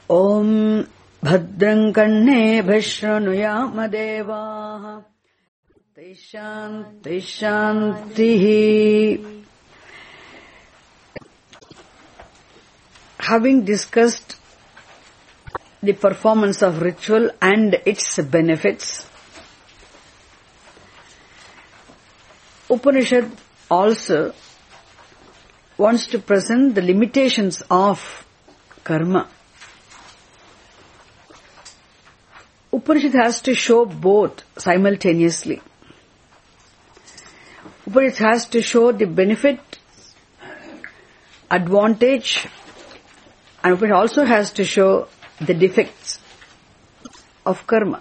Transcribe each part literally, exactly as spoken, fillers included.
Om Bhadram Karnebhyah Shrinuyama Devaah Shanti Shanti. Having discussed the performance of ritual and its benefits, Upanishad also wants to present the limitations of karma. Upanishad has to show both simultaneously. Upanishad has to show the benefit, advantage, and Upanishad also has to show the defects of karma.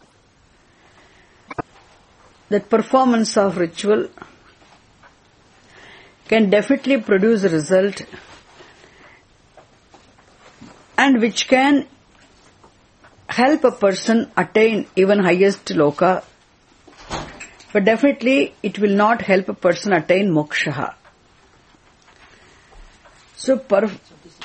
That performance of ritual can definitely produce a result, and which can help a person attain even highest loka, but definitely it will not help a person attain moksha. So, perf-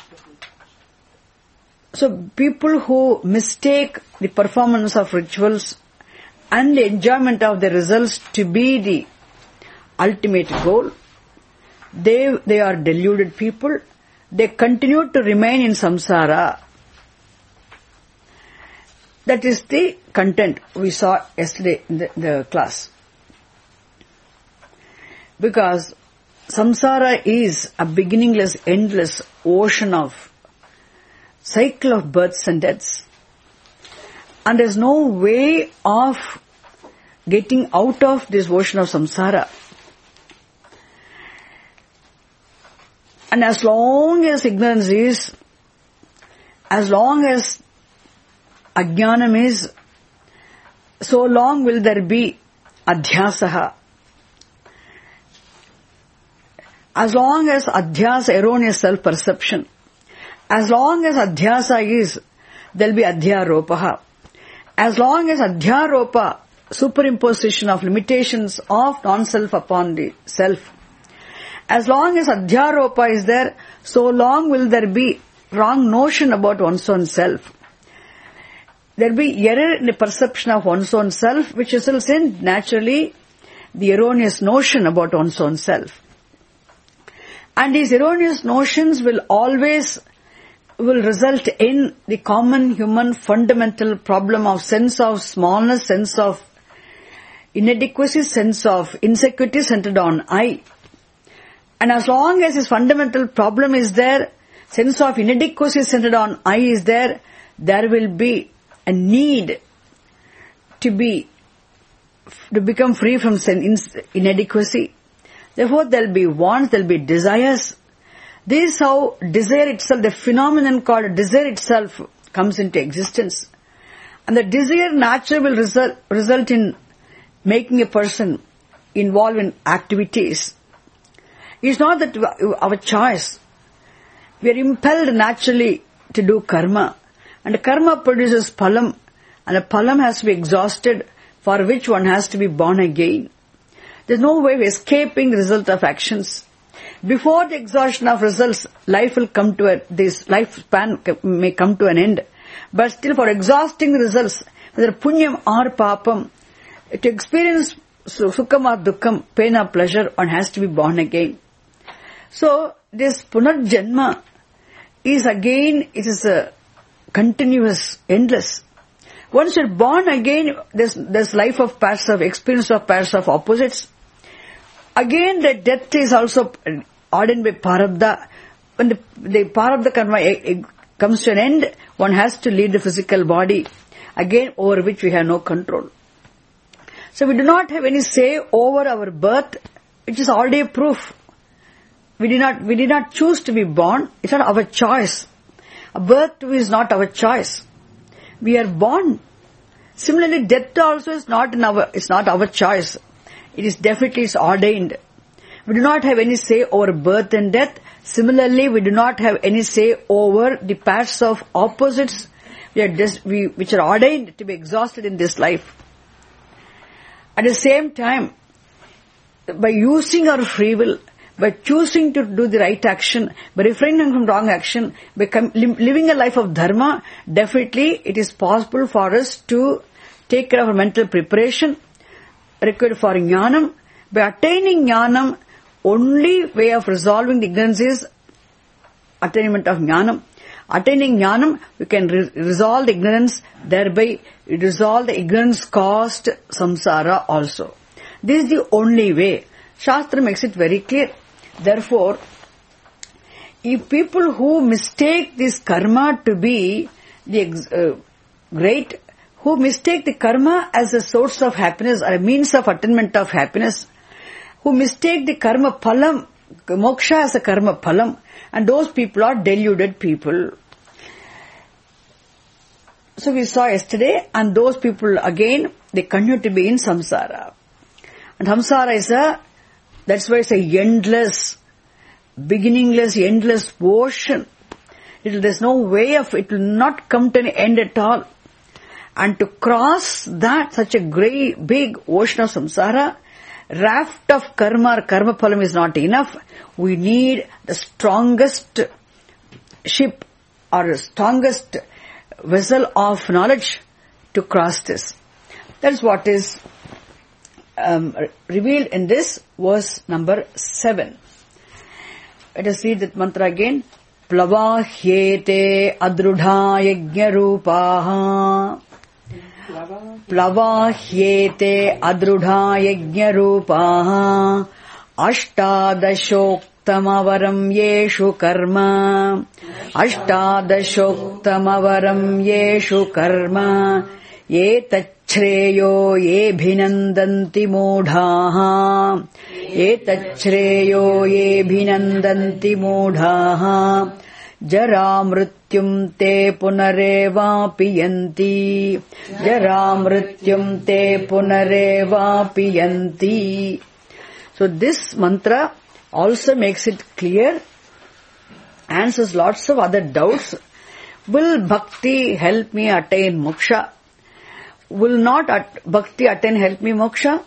so people who mistake the performance of rituals and the enjoyment of the results to be the ultimate goal, they they are deluded people. They continue to remain in samsara. That is the content we saw yesterday in the, the class. Because samsara is a beginningless, endless ocean of cycle of births and deaths. And there is no way of getting out of this ocean of samsara. And as long as ignorance is, as long as ajnanam is, so long will there be adhyasaha. As long as adhyasa, erroneous self-perception, as long as adhyasa is, there will be adhyaropaha. As long as adhyaropa, superimposition of limitations of non-self upon the self, as long as adhyaropa is there, so long will there be wrong notion about one's own self. There will be error in the perception of one's own self, which results in, naturally, the erroneous notion about one's own self. And these erroneous notions will always will result in the common human fundamental problem of sense of smallness, sense of inadequacy, sense of insecurity centered on I. And as long as this fundamental problem is there, sense of inadequacy centered on I is there, there will be a need to be, to become free from inadequacy. Therefore, there will be wants, there will be desires. This is how desire itself, the phenomenon called desire itself, comes into existence. And the desire naturally will result, result in making a person involved in activities. It's not that our choice. We are impelled naturally to do karma. And karma produces phalam. And the phalam has to be exhausted, for which one has to be born again. There's no way of escaping the result of actions. Before the exhaustion of results, life will come to a, this lifespan may come to an end. But still, for exhausting the results, whether punyam or papam, to experience sukham or dukkham, pain or pleasure, one has to be born again. So, this punarjanma is again, it is a continuous, endless. Once you're born again, there's, there's life of pairs of, experience of pairs of opposites. Again, the death is also ordained by Prarabdha. When the, the Prarabdha karma comes to an end, one has to leave the physical body, again over which we have no control. So we do not have any say over our birth, which is already a proof. We did not, we did not choose to be born. It's not our choice. A birth too is not our choice. We are born. Similarly, death also is not in our, it's not our choice. It is definitely is ordained. We do not have any say over birth and death. Similarly, we do not have any say over the pairs of opposites we are just, we, which are ordained to be exhausted in this life. At the same time, by using our free will, by choosing to do the right action, by refraining from wrong action, by com- living a life of dharma, definitely it is possible for us to take care of our mental preparation required for jnanam. By attaining jnanam, only way of resolving the ignorance is attainment of jnanam. Attaining jnanam, we can re- resolve the ignorance, thereby resolve the ignorance caused samsara also. This is the only way. Shastra makes it very clear. Therefore, if people who mistake this karma to be the uh, great, who mistake the karma as a source of happiness or a means of attainment of happiness, who mistake the karma phalam, moksha as a karma phalam, and those people are deluded people. So we saw yesterday, and those people again, they continue to be in samsara. And samsara is a, that's why it's a endless, beginningless, endless ocean. It, there's no way of, it will not come to an end at all. And to cross that, such a great, big ocean of samsara, raft of karma or karma phalam is not enough. We need the strongest ship or the strongest vessel of knowledge to cross this. That is what is um, revealed in this verse number seven. Let us read that mantra again. Plavahyete adrudha yajna rupaha. Plavahyete adrudha yajna rupaha. Ashtadashoktamavaram yeshu karma. Ashtadashoktamavaram yeshu karma. Ye tachreyo ye bhinandanti modhaha. Ye tachreyo ye bhinandanti modhaha. Jara mrityum te punarevapi yanti. Jara mrityum te punarevapi yanti. So this mantra also makes it clear, answers lots of other doubts. Will bhakti help me attain moksha? Will not at- bhakti attain help me moksha?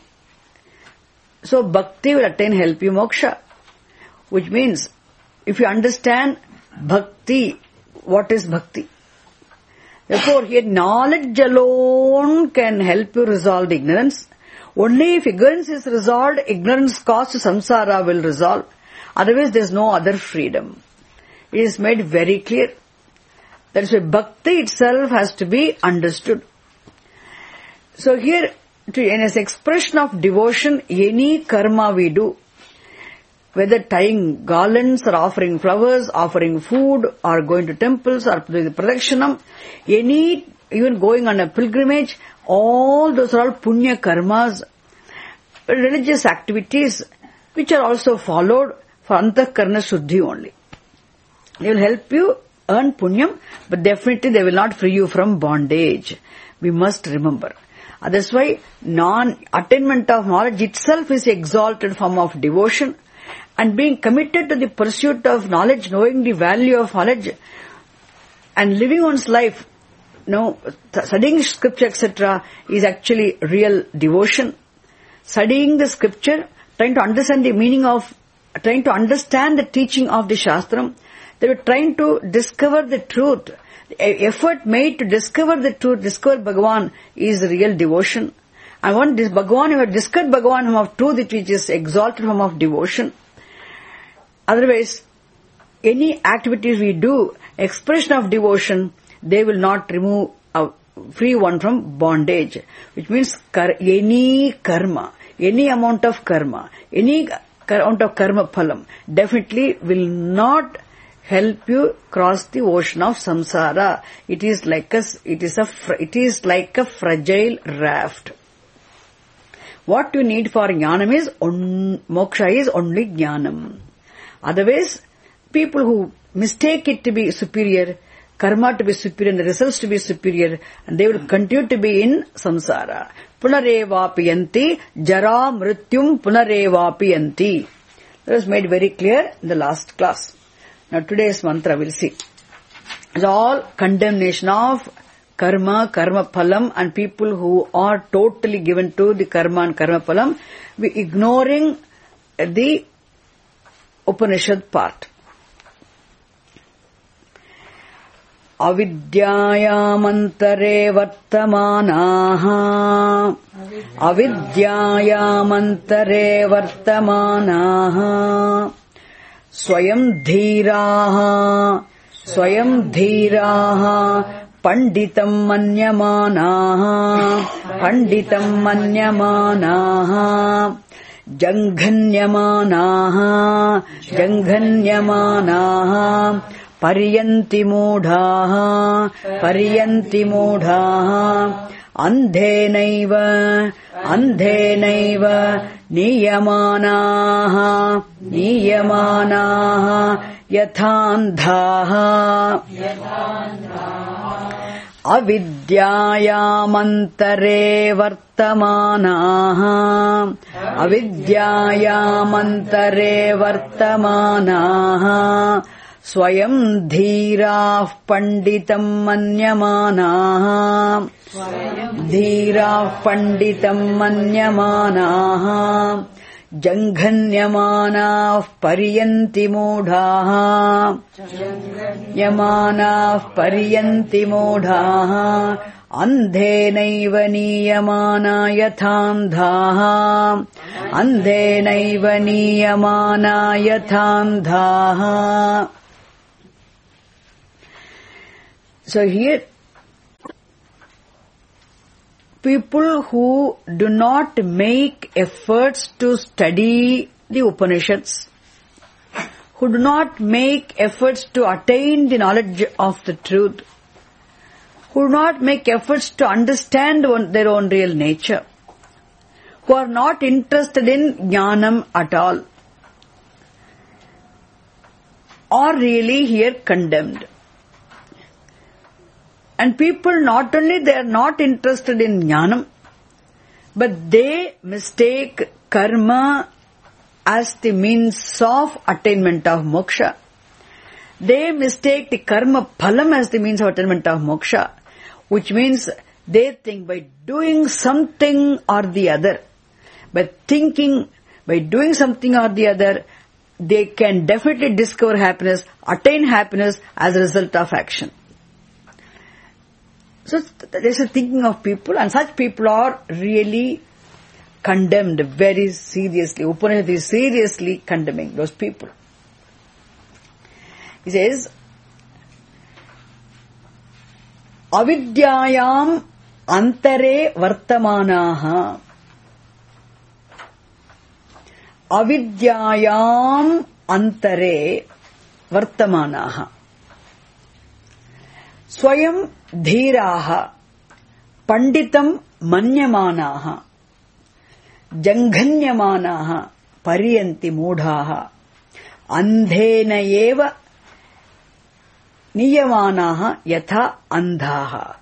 So bhakti will attain help you moksha. Which means, if you understand bhakti, what is bhakti? Therefore, here knowledge alone can help you resolve the ignorance. Only if ignorance is resolved, ignorance caused to samsara will resolve. Otherwise, there is no other freedom. It is made very clear. That is why bhakti itself has to be understood. So here, to, in an expression of devotion, any karma we do, whether tying garlands or offering flowers, offering food, or going to temples or doing the pradakshina, any, even going on a pilgrimage, all those are all punya karmas, religious activities, which are also followed for antahkarana shuddhi only. They will help you earn punyam, but definitely they will not free you from bondage. We must remember. That's why non-attainment of knowledge itself is exalted form of devotion, and being committed to the pursuit of knowledge, knowing the value of knowledge, and living one's life, you know, studying scripture, et cetera, is actually real devotion. Studying the scripture, trying to understand the meaning of, trying to understand the teaching of the Shastram, they were trying to discover the truth. The effort made to discover the truth, discover Bhagavan, is real devotion. And when this Bhagavan, you have discovered Bhagavan form of truth, which is exalted form of devotion. Otherwise, any activities we do, expression of devotion, they will not remove, uh, free one from bondage. Which means kar- any karma, any amount of karma, any amount of karma phalam, definitely will not help you cross the ocean of samsara. It is like a, it is a, it is like a fragile raft. What you need for jnanam is, on, moksha is only jnanam. Otherwise, people who mistake it to be superior, karma to be superior, and the results to be superior, and they will continue to be in samsara. Punarevapi yanti, jara mrityum punarevapi yanti. That was made very clear in the last class. Now today's mantra we'll see. It's all condemnation of karma, karma phalam, and people who are totally given to the karma and karma phalam, we ignoring the Upanishad part. Avidyayamantare vartamanaha Avidyayamantare vartamanaha Swayam dhiraha Swayam dhiraha Panditam manyamanaha Panditam manyamanaha Janghanyamanaha Janghanyamanaha Pariyanti mudhaha Pariyanti mudhaha Andhenaiva Andhenaiva Niyamanaha Niyamanaha Yathandhaha Avidyayamantare vartamanaha Avidyayamantare vartamanaha Swayam dhirah panditam manyamanaha Dhirah panditam manyamanaha Janghanyamanaah pariyanti mudhaha Yamanaah pariyanti mudhaha Andhenaiva niyamana yathandhaha Andhenaiva niyamana yathandhaha. So here, people who do not make efforts to study the Upanishads, who do not make efforts to attain the knowledge of the truth, who do not make efforts to understand their own real nature, who are not interested in jnanam at all, are really here condemned. And people, not only they are not interested in jnanam, but they mistake karma as the means of attainment of moksha. They mistake the karma phalam as the means of attainment of moksha, which means they think by doing something or the other, by thinking, by doing something or the other, they can definitely discover happiness, attain happiness as a result of action. So there is a thinking of people, and such people are really condemned very seriously. Upanishad is seriously condemning those people. He says, Avidyayam antare vartamanaha. Avidyayam antare vartamanaha. Swayam dhiraha panditam manyamanaha janghanyamanaha pariyanti mudhaha andhena eva niyamanaha yatha andhaha.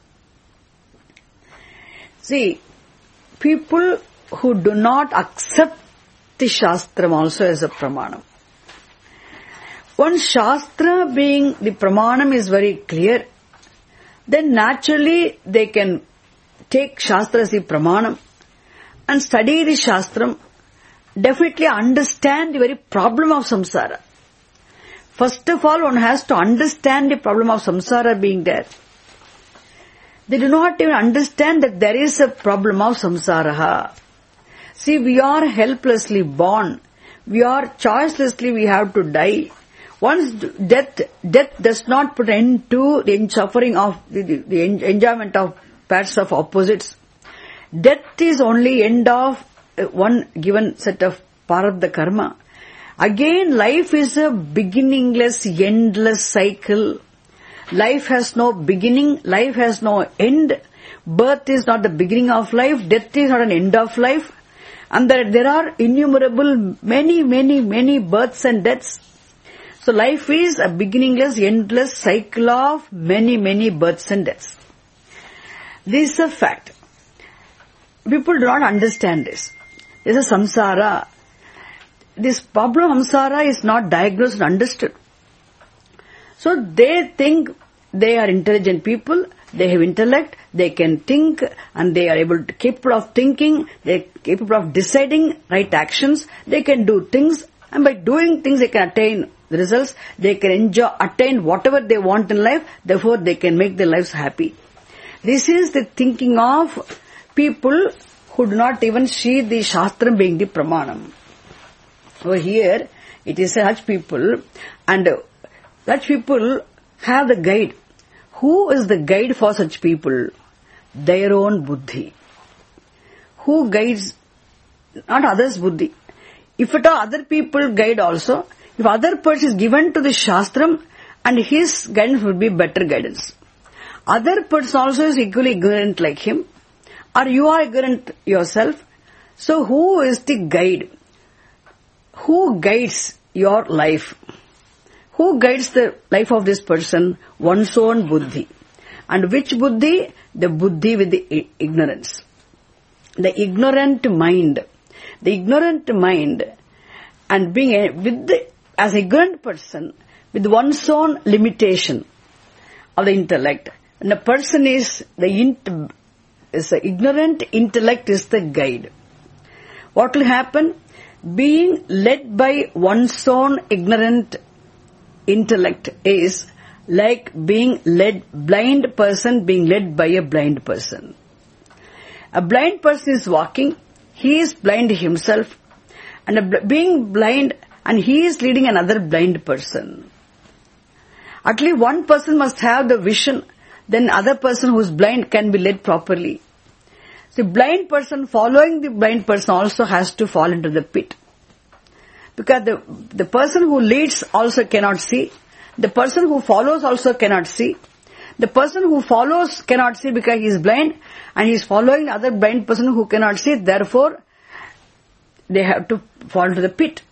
See, people who do not accept the Shastram also as a pramanam. One Shastra being the pramanam is very clear, then naturally they can take Shastra as the pramanam and study the Shastram, definitely understand the very problem of samsara. First of all, one has to understand the problem of samsara being there. They do not even understand that there is a problem of samsara. See, we are helplessly born. We are choicelessly, we have to die. Once death, death does not put end to the suffering of the, the, the enjoyment of pairs of opposites. Death is only end of one given set of parabdha karma. Again, life is a beginningless, endless cycle. Life has no beginning, life has no end. Birth is not the beginning of life, death is not an end of life. And there, there are innumerable, many, many, many births and deaths. So life is a beginningless, endless cycle of many, many births and deaths. This is a fact. People do not understand this. This is samsara. This problem of samsara is not diagnosed and understood. So they think they are intelligent people, they have intellect, they can think, and they are able to capable of thinking, they are capable of deciding right actions, they can do things And by doing things, they can attain the results. They can enjoy, attain whatever they want in life. Therefore, they can make their lives happy. This is the thinking of people who do not even see the Shastram being the Pramanam. Over here, it is such people, and such people have the guide. Who is the guide for such people? Their own buddhi. Who guides? Not others' buddhi. If at all other people guide also, if other person is given to the Shastram, and his guidance would be better guidance. Other person also is equally ignorant like him, or you are ignorant yourself. So who is the guide? Who guides your life? Who guides the life of this person? One's own buddhi. And which buddhi? The buddhi with the ignorance. The ignorant mind. The ignorant mind, and being a, with the, as an ignorant person, with one's own limitation of the intellect. And the person is the int, is the ignorant intellect is the guide. What will happen? Being led by one's own ignorant intellect is like being led, blind person being led by a blind person. A blind person is walking, he is blind himself, and a, being blind, and he is leading another blind person. At least one person must have the vision, then other person who is blind can be led properly. The blind person following the blind person also has to fall into the pit. Because the, the person who leads also cannot see. The person who follows also cannot see. The person who follows cannot see because he is blind, and he is following the other blind person who cannot see. Therefore, they have to fall into the pit.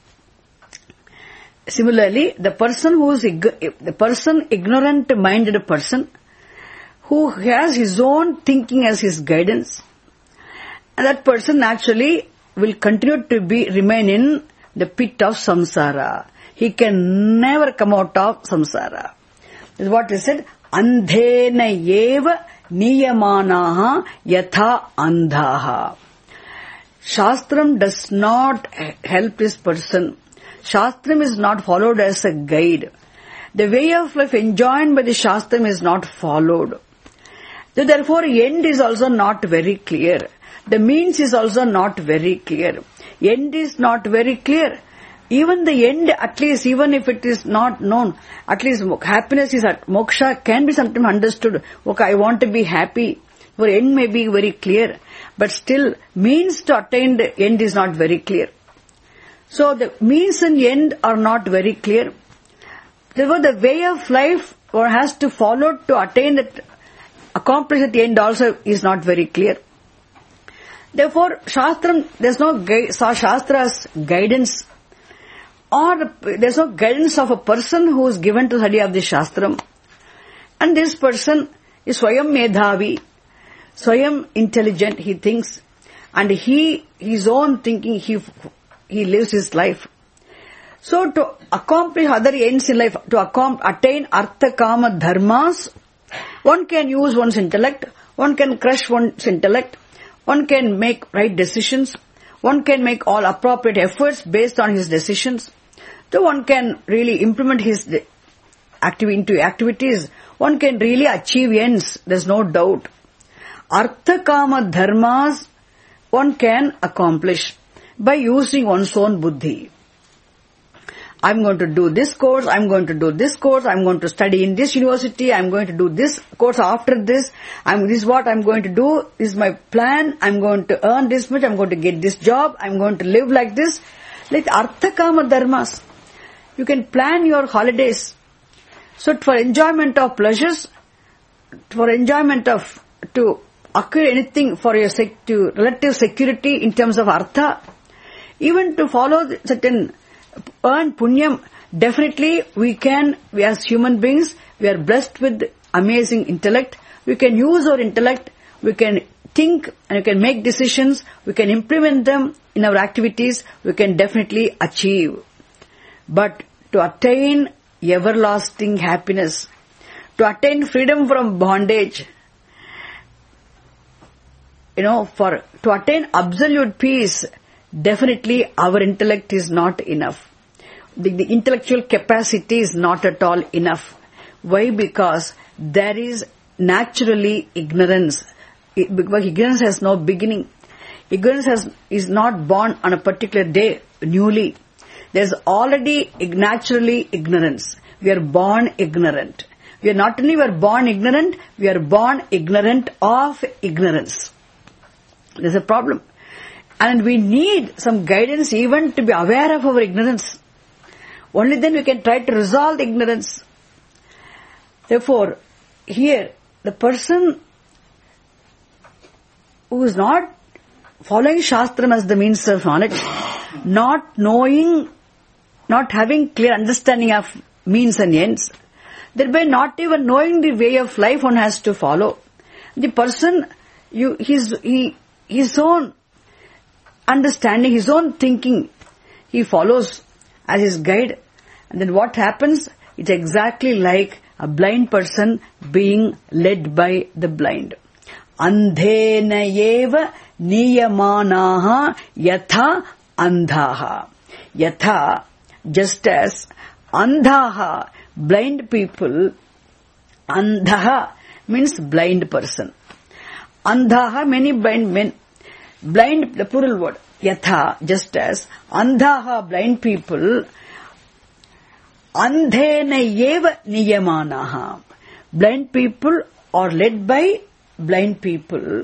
Similarly, the person who is the person ignorant-minded person who has his own thinking as his guidance, and that person naturally will continue to be remain in the pit of samsara. He can never come out of samsara. This is what is said. Andhena eva niyamanaha yatha andhaha. Shastram does not help this person. Shastram is not followed as a guide. The way of life enjoined by the Shastram is not followed. So therefore, end is also not very clear. The means is also not very clear. End is not very clear. Even the end, at least, even if it is not known, at least happiness is at moksha can be sometimes understood. Okay, I want to be happy. Your end may be very clear, but still, means to attain the end is not very clear. So the means and end are not very clear. Therefore, the way of life one has to follow to attain that, accomplish at the end also is not very clear. Therefore, Shastram, there's no gui- Shastra's guidance, or there's no guidance of a person who is given to study of the Shastram. And this person is Swayam Medhavi, Swayam intelligent, he thinks, and he, his own thinking, he, he lives his life. So to accomplish other ends in life, to accom- attain Artha Kama Dharmas, one can use one's intellect, one can crush one's intellect, one can make right decisions, one can make all appropriate efforts based on his decisions. So one can really implement his activity into activities. One can really achieve ends, there's no doubt. Artha Kama Dharmas one can accomplish by using one's own buddhi. I'm going to do this course, I'm going to do this course, I'm going to study in this university, I'm going to do this course after this, I'm, this is what I'm going to do, this is my plan, I'm going to earn this much, I'm going to get this job, I'm going to live like this. Like Artha Kama Dharmas. You can plan your holidays. So for enjoyment of pleasures, for enjoyment of, to acquire anything for your sec, to relative security in terms of Artha, even to follow certain earn punyam, definitely we can, we as human beings, we are blessed with amazing intellect. We can use our intellect, we can think and we can make decisions, we can implement them in our activities, we can definitely achieve. But to attain everlasting happiness, to attain freedom from bondage, you know, for, to attain absolute peace, definitely our intellect is not enough. the, the intellectual capacity is not at all enough. Why? Because there is naturally ignorance. It, because ignorance has no beginning. Ignorance has, is not born on a particular day, newly. There's already naturally ignorance. We are born ignorant. We are not only we are born ignorant, we are born ignorant of ignorance. There's a problem. And we need some guidance even to be aware of our ignorance. Only then we can try to resolve the ignorance. Therefore, here, the person who is not following Shastram as the means of knowledge, not knowing, not having clear understanding of means and ends, thereby not even knowing the way of life one has to follow. The person, you, his, he, his own understanding, his own thinking, he follows as his guide. And then what happens? It's exactly like a blind person being led by the blind. Andhena eva niyamanaha yatha andhaha. Yatha, just as andhaha, blind people, andhaha means blind person. Andhaha, many blind men. Blind, the plural word. Yatha, just as. Andhaha, blind people. Andhena eva niyamanaha. Blind people are led by blind people.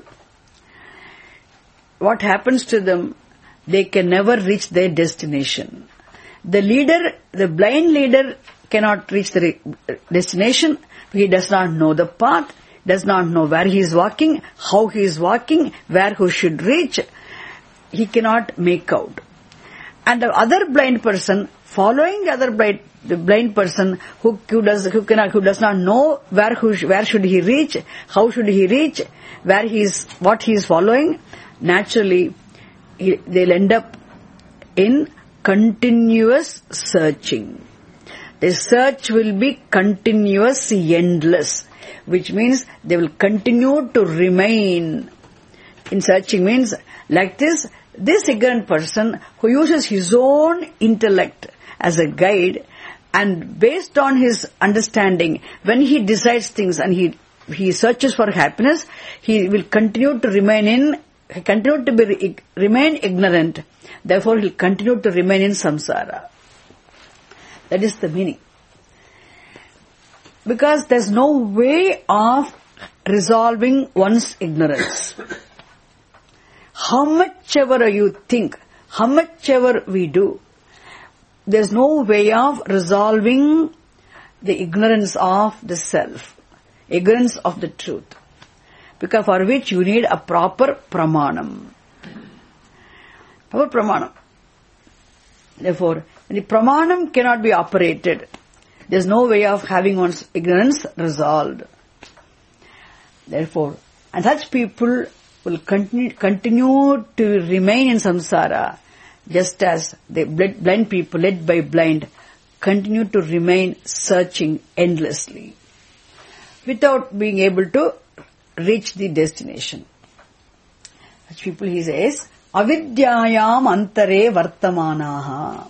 What happens to them? They can never reach their destination. The leader, the blind leader cannot reach the destination. He does not know the path, does not know where he is walking, how he is walking, where he should reach. He cannot make out. And the other blind person, following the other blind, the blind person who, who does who cannot who does not know where who, where should he reach, how should he reach, where he is, what he is following, naturally he, they'll end up in continuous searching. The search will be continuous, endless, which means they will continue to remain in searching. Means like this, this ignorant person who uses his own intellect as a guide, and based on his understanding, when he decides things and he he searches for happiness, he will continue to remain in, continue to be remain ignorant. Therefore, he will continue to remain in samsara. That is the meaning. Because there's no way of resolving one's ignorance. How much ever you think, how much ever we do, there's no way of resolving the ignorance of the self, ignorance of the truth. Because for which you need a proper pramanam. Proper pramanam. Therefore, the pramanam cannot be operated. There's no way of having one's ignorance resolved. Therefore, and such people will continue, continue to remain in samsara, just as the blind people led by blind continue to remain searching endlessly without being able to reach the destination. Such people, he says, avidyayam antare vartamanaha.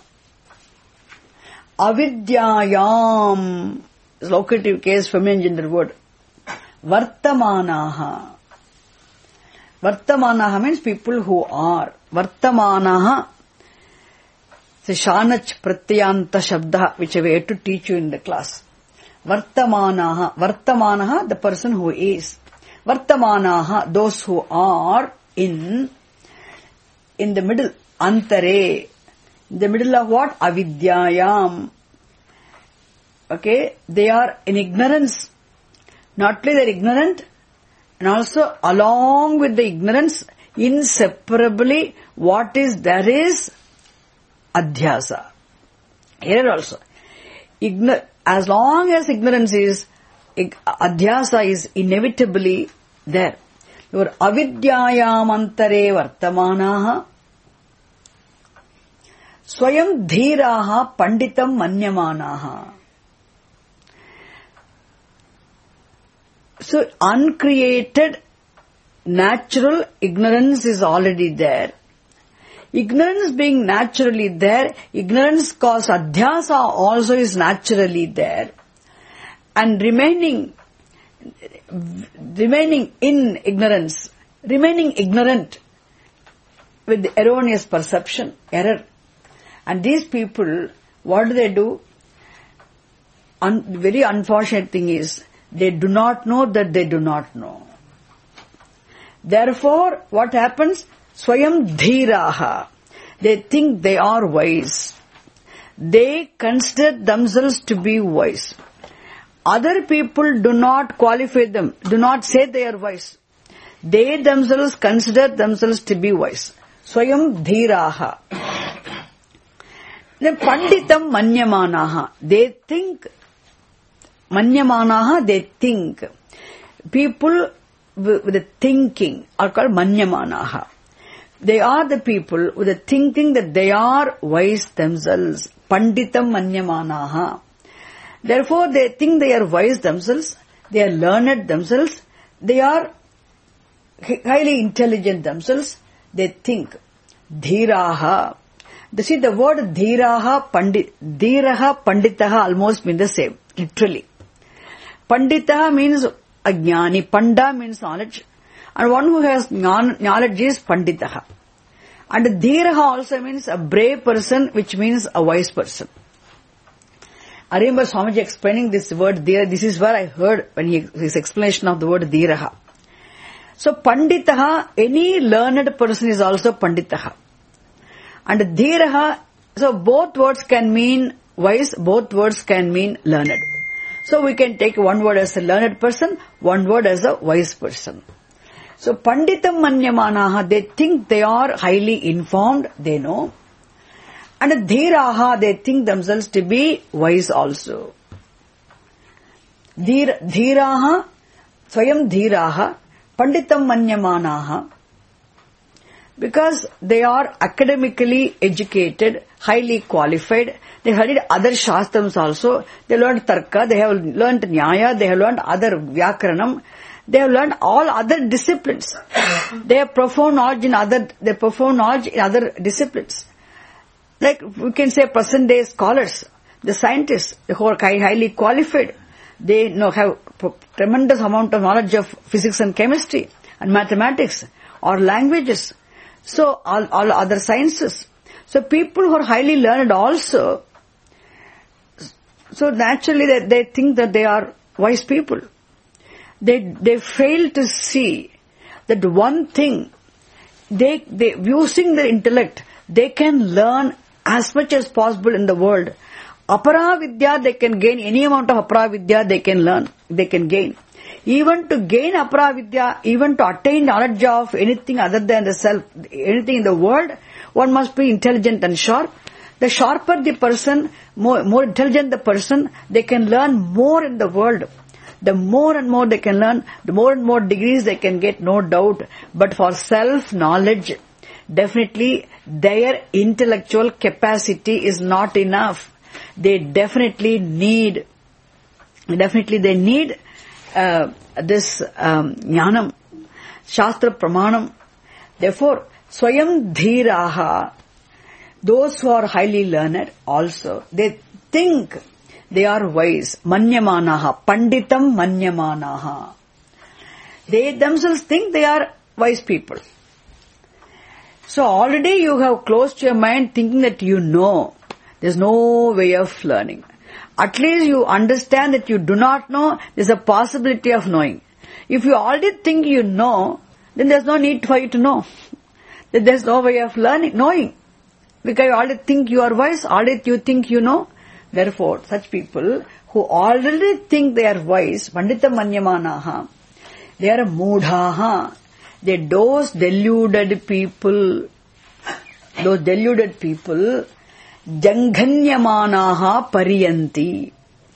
Avidyayam is locative case, feminine gender word. Vartamanaha. Vartamanaha means people who are. Vartamanaha. It's a Shanach Pratyanta Shabda, which I will to teach you in the class. Vartamanaha. Vartamanaha, the person who is. Vartamanaha, those who are in, in the middle. Antare. In the middle of what? Avidyayam. Okay, they are in ignorance. Not only they are ignorant, and also along with the ignorance, inseparably, what is there is adhyasa. Here also, Ignor- as long as ignorance is, adhyasa is inevitably there. Your avidyayam antare vartamanaha swayam dhiraha panditam manyamanaha. So, uncreated, natural ignorance is already there. Ignorance being naturally there, ignorance cause adhyasa also is naturally there. And remaining, remaining in ignorance, remaining ignorant with the erroneous perception, error. And these people, what do they do? Un- very unfortunate thing is, they do not know that they do not know. Therefore, what happens? Swayam dhiraha. They think they are wise. They consider themselves to be wise. Other people do not qualify them, do not say they are wise. They themselves consider themselves to be wise. Swayam dhiraha. Then panditam manyamanaha. They think, manyamanaha, they think. People with the thinking are called manyamanaha. They are the people with the thinking that they are wise themselves. Panditam manyamanaha. Therefore, they think they are wise themselves, they are learned themselves, they are highly intelligent themselves, they think. Dhiraha. You see, the word dhiraha, pandit, dhiraha, panditaha almost mean the same, literally. Panditaha means ajnani, panda means knowledge, and one who has knowledge is panditaha. And dhiraha also means a brave person, which means a wise person. I remember Swamiji explaining this word dhira. This is where I heard when he, his explanation of the word dhiraha. So panditaha, any learned person is also panditaha. And dhiraha, so both words can mean wise, both words can mean learned. So we can take one word as a learned person, one word as a wise person. So panditam manyamanaha, they think they are highly informed, they know. And dhiraha, they think themselves to be wise also. Dhir, dhiraha, swayam dhiraha, panditam manyamanaha. Because they are academically educated, highly qualified, they studied other shastrams also, they learned tarka, they have learned nyaya, they have learned other vyakaranam, they have learned all other disciplines. They have profound knowledge in other, they have profound knowledge in other disciplines. Like we can say present day scholars, the scientists, who are highly qualified, they you know have tremendous amount of knowledge of physics and chemistry and mathematics or languages. So all, all other sciences. So people who are highly learned also, so naturally they, they think that they are wise people. They they fail to see that one thing, they they using their intellect, they can learn as much as possible in the world. Apara vidya, they can gain any amount of apara vidya, they can learn, they can gain. Even to gain apara vidya, even to attain knowledge of anything other than the self, anything in the world, one must be intelligent and sharp. The sharper the person, more, more intelligent the person, they can learn more in the world. The more and more they can learn, the more and more degrees they can get, no doubt. But for self-knowledge, definitely their intellectual capacity is not enough. They definitely need, definitely they need uh, this um, jnanam, shastra pramanam. Therefore, swayam dhiraha, those who are highly learned also, they think they are wise. Manyamanaha, panditam manyamanaha. They themselves think they are wise people. So already you have closed your mind thinking that you know. There's no way of learning. At least you understand that you do not know, there's a possibility of knowing. If you already think you know, then there's no need for you to know. Then there's no way of learning, knowing. Because you already think you are wise, already you think you know. Therefore, such people who already think they are wise, pandita manyamanaha, they are moodhaha. They, those deluded people, those deluded people, janghanyamanaha pariyanti.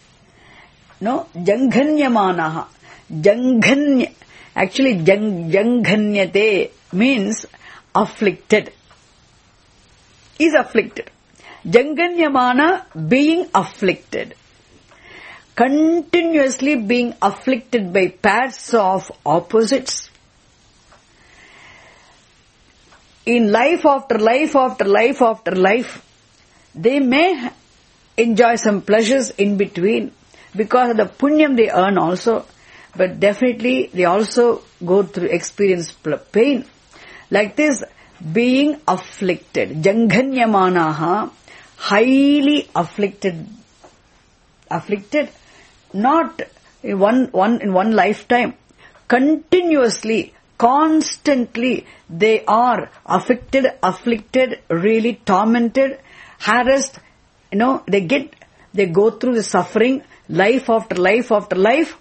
No, janghanyamanaha. Janghanya, actually jang, janghanyate means afflicted. Is afflicted. Janganyamana, being afflicted. Continuously being afflicted by pairs of opposites. in life after life after life after life, they may enjoy some pleasures in between because of the punyam they earn also, but definitely they also go through experience pain. Like this, being afflicted, janghanyamanaha, highly afflicted, afflicted, not in one, one, in one lifetime, continuously, constantly, they are affected, afflicted, really tormented, harassed, you know, they get, they go through the suffering, life after life after life.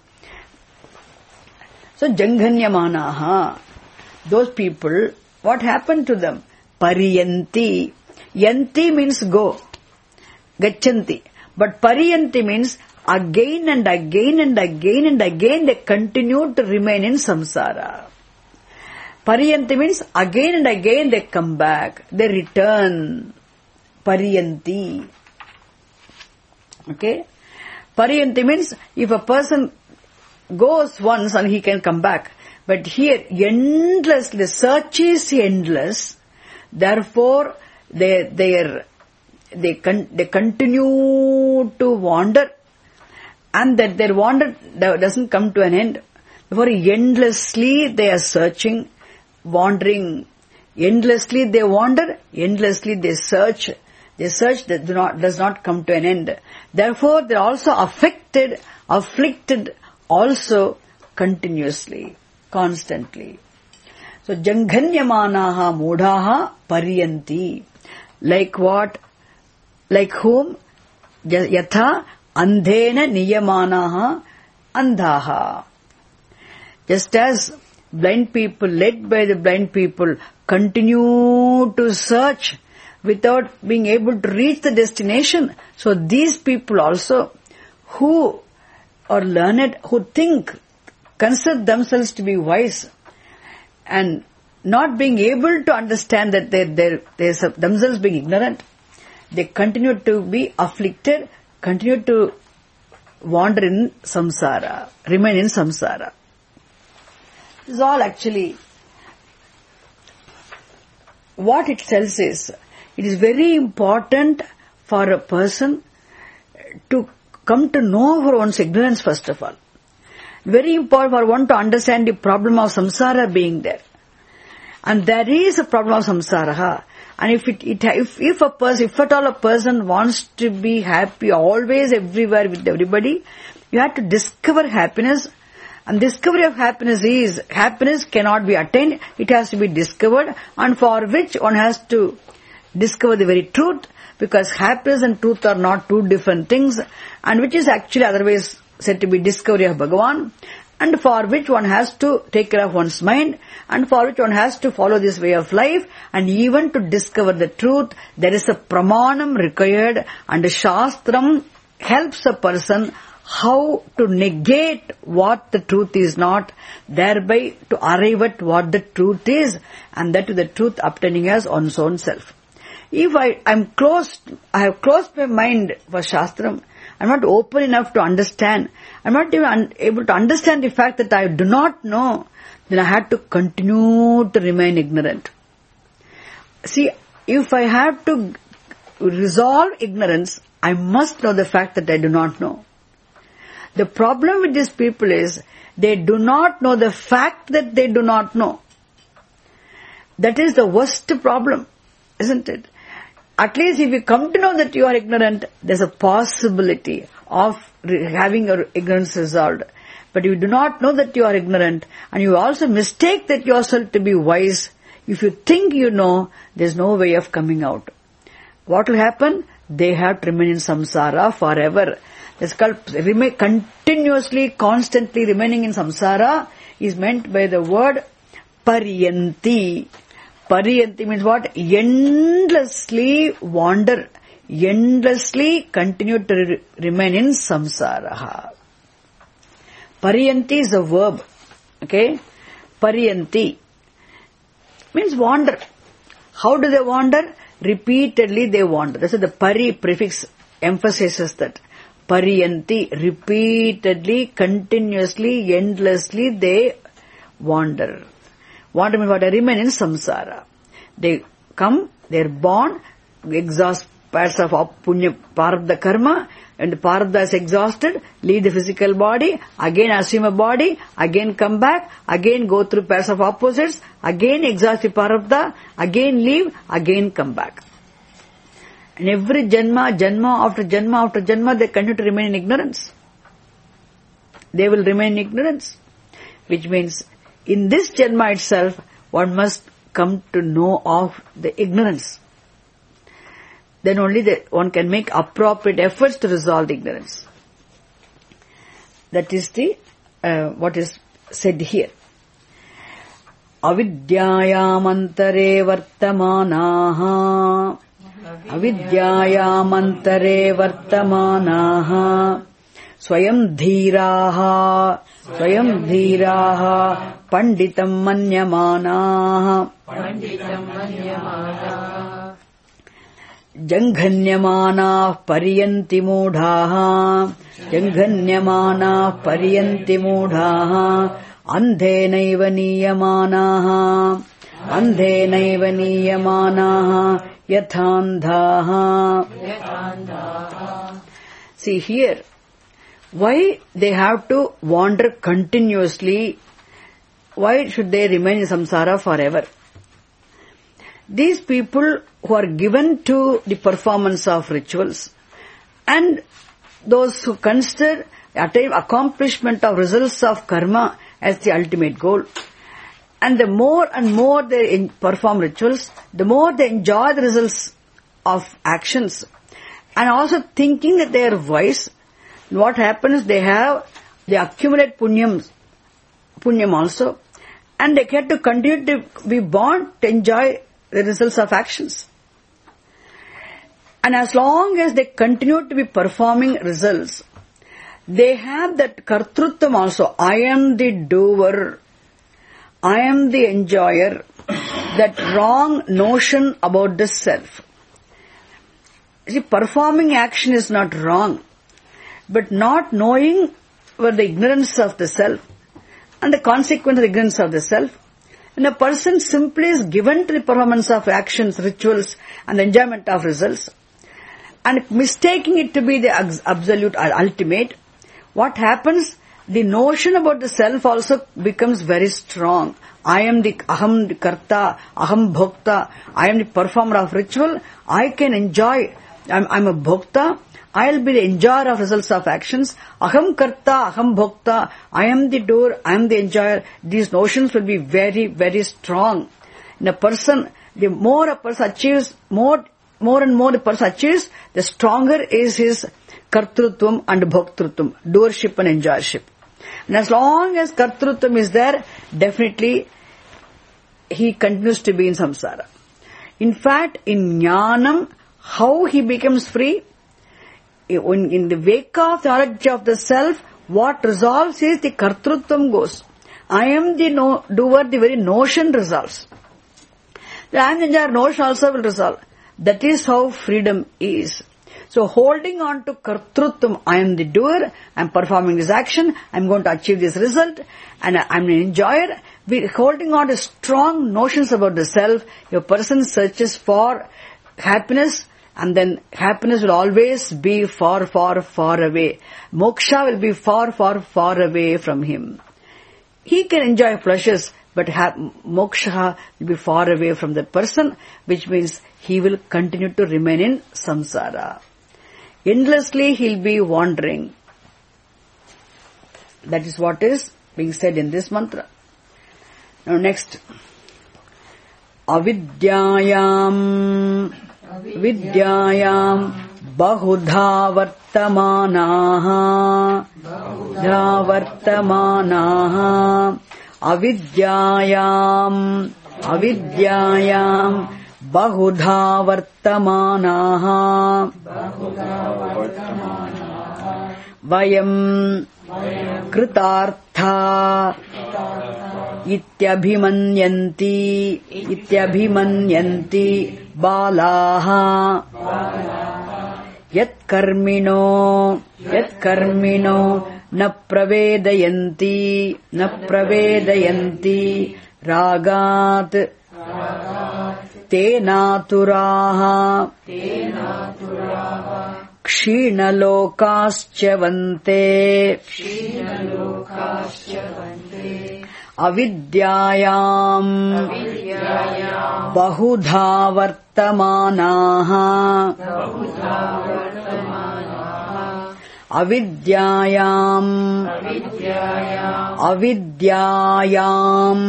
So, janghanyamanaha, those people, what happened to them? Pariyanti. Yanti means go. Gachanti. But pariyanti means again and again and again and again they continue to remain in samsara. Pariyanti means again and again they come back. They return. Pariyanti. Okay? Pariyanti means if a person goes once and he can come back. But here, endlessly, the search is endless. Therefore, they, they, are, they, con, they continue to wander. And that their wander doesn't come to an end. Therefore, endlessly they are searching, wandering. Endlessly they wander, endlessly they search. They search that do not, does not come to an end. Therefore, they are also affected, afflicted also continuously, constantly. So, janghanyamanaha mudhaha pariyanti. Like what? Like whom? Yatha andhena niyamanaha andhaha. Just as blind people, led by the blind people, continue to search without being able to reach the destination. So these people also, who are learned, who think, consider themselves to be wise, and not being able to understand that they're, they're, they're themselves being ignorant, they continue to be afflicted, continue to wander in samsara, remain in samsara. This is all actually what it tells is, it is very important for a person to come to know her own ignorance first of all. Very important for one to understand the problem of samsara being there. And there is a problem of samsara. And if it, it if, if a person, if at all a person wants to be happy always, everywhere with everybody, you have to discover happiness. And discovery of happiness is, happiness cannot be attained, it has to be discovered, and for which one has to discover the very truth, because happiness and truth are not two different things, and which is actually otherwise said to be discovery of Bhagavan, and for which one has to take care of one's mind, and for which one has to follow this way of life, and even to discover the truth, there is a pramanam required, and Shastram helps a person how to negate what the truth is not, thereby to arrive at what the truth is, and that to the truth obtaining as one's own self. If I am closed, I have closed my mind for Shastram, I am not open enough to understand, I am not even un- able to understand the fact that I do not know, then I had to continue to remain ignorant. See, if I have to resolve ignorance, I must know the fact that I do not know. The problem with these people is, they do not know the fact that they do not know. That is the worst problem, isn't it? At least if you come to know that you are ignorant, there's a possibility of having your ignorance resolved. But you do not know that you are ignorant, and you also mistake that yourself to be wise. If you think you know, there's no way of coming out. What will happen? They have to remain in samsara forever. It's called remain, continuously, constantly remaining in samsara is meant by the word pariyanti. Pariyanti means what? Endlessly wander, endlessly continue to re- remain in samsara. Pariyanti is a verb. Okay? Pariyanti means wander. How do they wander? Repeatedly they wander. That's why the pari prefix emphasizes that. Pariyanti, repeatedly, continuously, endlessly they wander. Wander means what? Remain in samsara. They come, they are born, exhaust parts of punya, parabdha karma, and the parabdha is exhausted, leave the physical body, again assume a body, again come back, again go through pairs of opposites, again exhaust the parabdha, again leave, again come back. And every janma, janma after janma after janma, they continue to remain in ignorance. They will remain in ignorance. Which means, in this janma itself, one must come to know of the ignorance. Then only the, one can make appropriate efforts to resolve the ignorance. That is the, uh, what is said here. Avidyayamantare vartamanaha. Avidyayamantare vartamanaha. Swayam dhiraha. Swayam dhiraha. Panditam manyamanaha. Panditam manyamanaha. Janghanyamana pariyanti mudhaha. Janghanyamana pariyanti mudhaha. Andhenaiva niyamanaha. Andhenaiva niyamanaha. Yathandhaha. See here, why they have to wander continuously? Why should they remain in samsara forever? These people who are given to the performance of rituals and those who consider attain accomplishment of results of karma as the ultimate goal, and the more and more they perform rituals, the more they enjoy the results of actions, and also thinking that they are wise, what happens, they have, they accumulate punyam, punyam also, and they get to continue to be born to enjoy the results of actions. And as long as they continue to be performing results, they have that kartrutvam also. I am the doer. I am the enjoyer. That wrong notion about the self. See, performing action is not wrong, but not knowing were the ignorance of the self and the consequence of the ignorance of the self. And a person simply is given to the performance of actions, rituals, and the enjoyment of results, and mistaking it to be the absolute ultimate, what happens? The notion about the self also becomes very strong. I am the aham the karta, aham bhokta, I am the performer of ritual, I can enjoy, I'm, I'm a bhokta, I'll be the enjoyer of results of actions. Aham karta, aham bhokta, I am the doer, I am the enjoyer. These notions will be very, very strong. In a person, the more a person achieves, more, more and more the person achieves, the stronger is his kartrutvam and bhoktrutvam, doership and enjoyership. And as long as kartrutvam is there, definitely he continues to be in samsara. In fact, in jnanam, how he becomes free? In, in the wake of the knowledge of the self, what resolves is the kartrutvam goes. I am the no, doer, the very notion resolves. The I am the enjoyer notion also will resolve. That is how freedom is. So holding on to kartrutvam, I am the doer, I am performing this action, I am going to achieve this result, and I am an enjoyer. Be holding on to strong notions about the self, your person searches for happiness, and then happiness will always be far, far, far away. Moksha will be far, far, far away from him. He can enjoy pleasures, but ha- moksha will be far away from the person, which means he will continue to remain in samsara. Endlessly he will be wandering. That is what is being said in this mantra. Now next. Avidyayam Vidyayam Bahudha Vartamanaha Bahudha Vartamanaha Avidyayam Avidyayam Bahudha Vartamanaha Vayam Kritartha Ityabhimanyanti Ityabhimanyanti Balaha Yat Karmino Yat Karmino Na Pravedayanti Na Pravedayanti Ragat Tenaturaha Kshinalokaschya vante Avidyayam Bahudha vartamanaha Avidyayam Avidyayam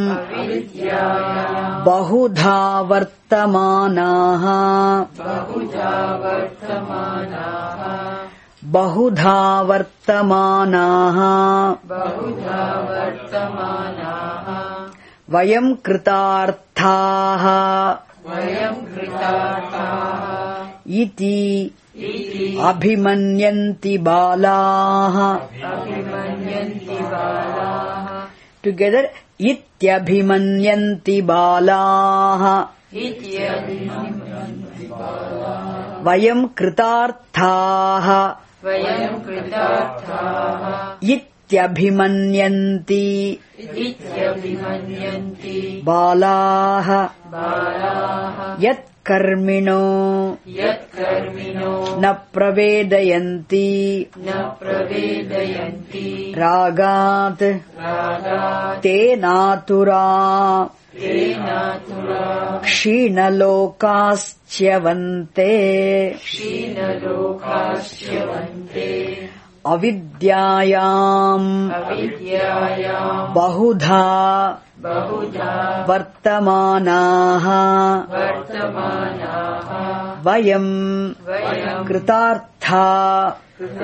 Bahudha vartamanaha Bahudha vartamanaha Vayam kritarthaha Iti Abhimanyanti balaha Together Ityabhimanyanti balaha Vayam kritarthaha Ityabhimanyanti balaha Yat Karmino Na pravedayanti Ragat Te natura Kshinalokaschyavante Avidyayam Bahudha Vartamanaha Vayam Kritartha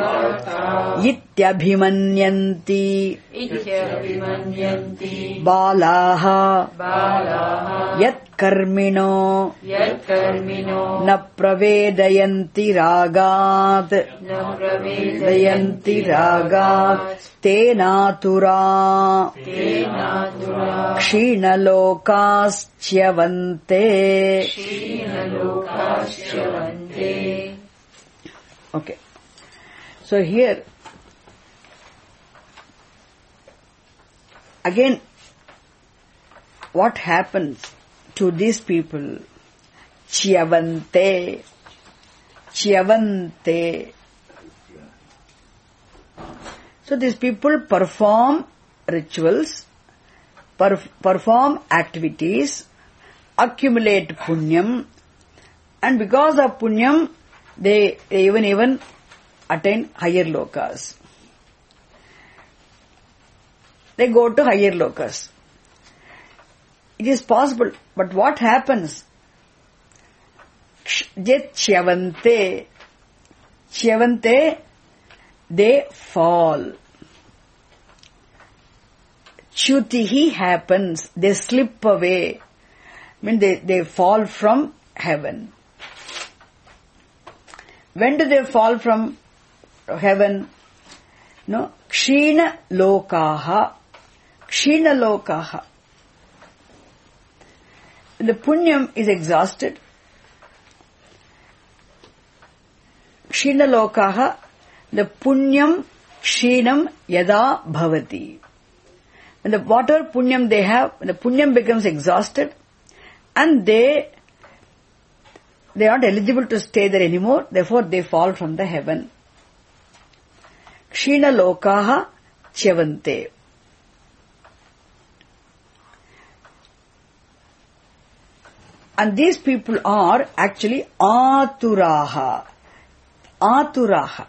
Ityabhimanyanti Balaha Yat Karmino Na pravedayanti ragat Dayanti ragat Te natura Kshinalokaschyavante. Okay. So here, again, what happens to these people? Chyavante, Chyavante. So these people perform rituals, perf- perform activities, accumulate punyam, and because of punyam, they, they even even attain higher lokas. They go to higher lokas. It is possible, but what happens? Jet Chyavante, Chyavante, they fall. Chutihi happens, they slip away. I mean, they, they fall from heaven. When do they fall from heaven? No, Kshina lokaha. Kshina lokaha. The punyam is exhausted. Kshina lokaha. The punyam kshinam yada bhavati. When the whatever punyam they have, when the punyam becomes exhausted, and they they are not eligible to stay there anymore, therefore they fall from the heaven. Kshina lokaha chyavante. And these people are actually aturaha. Aturaha.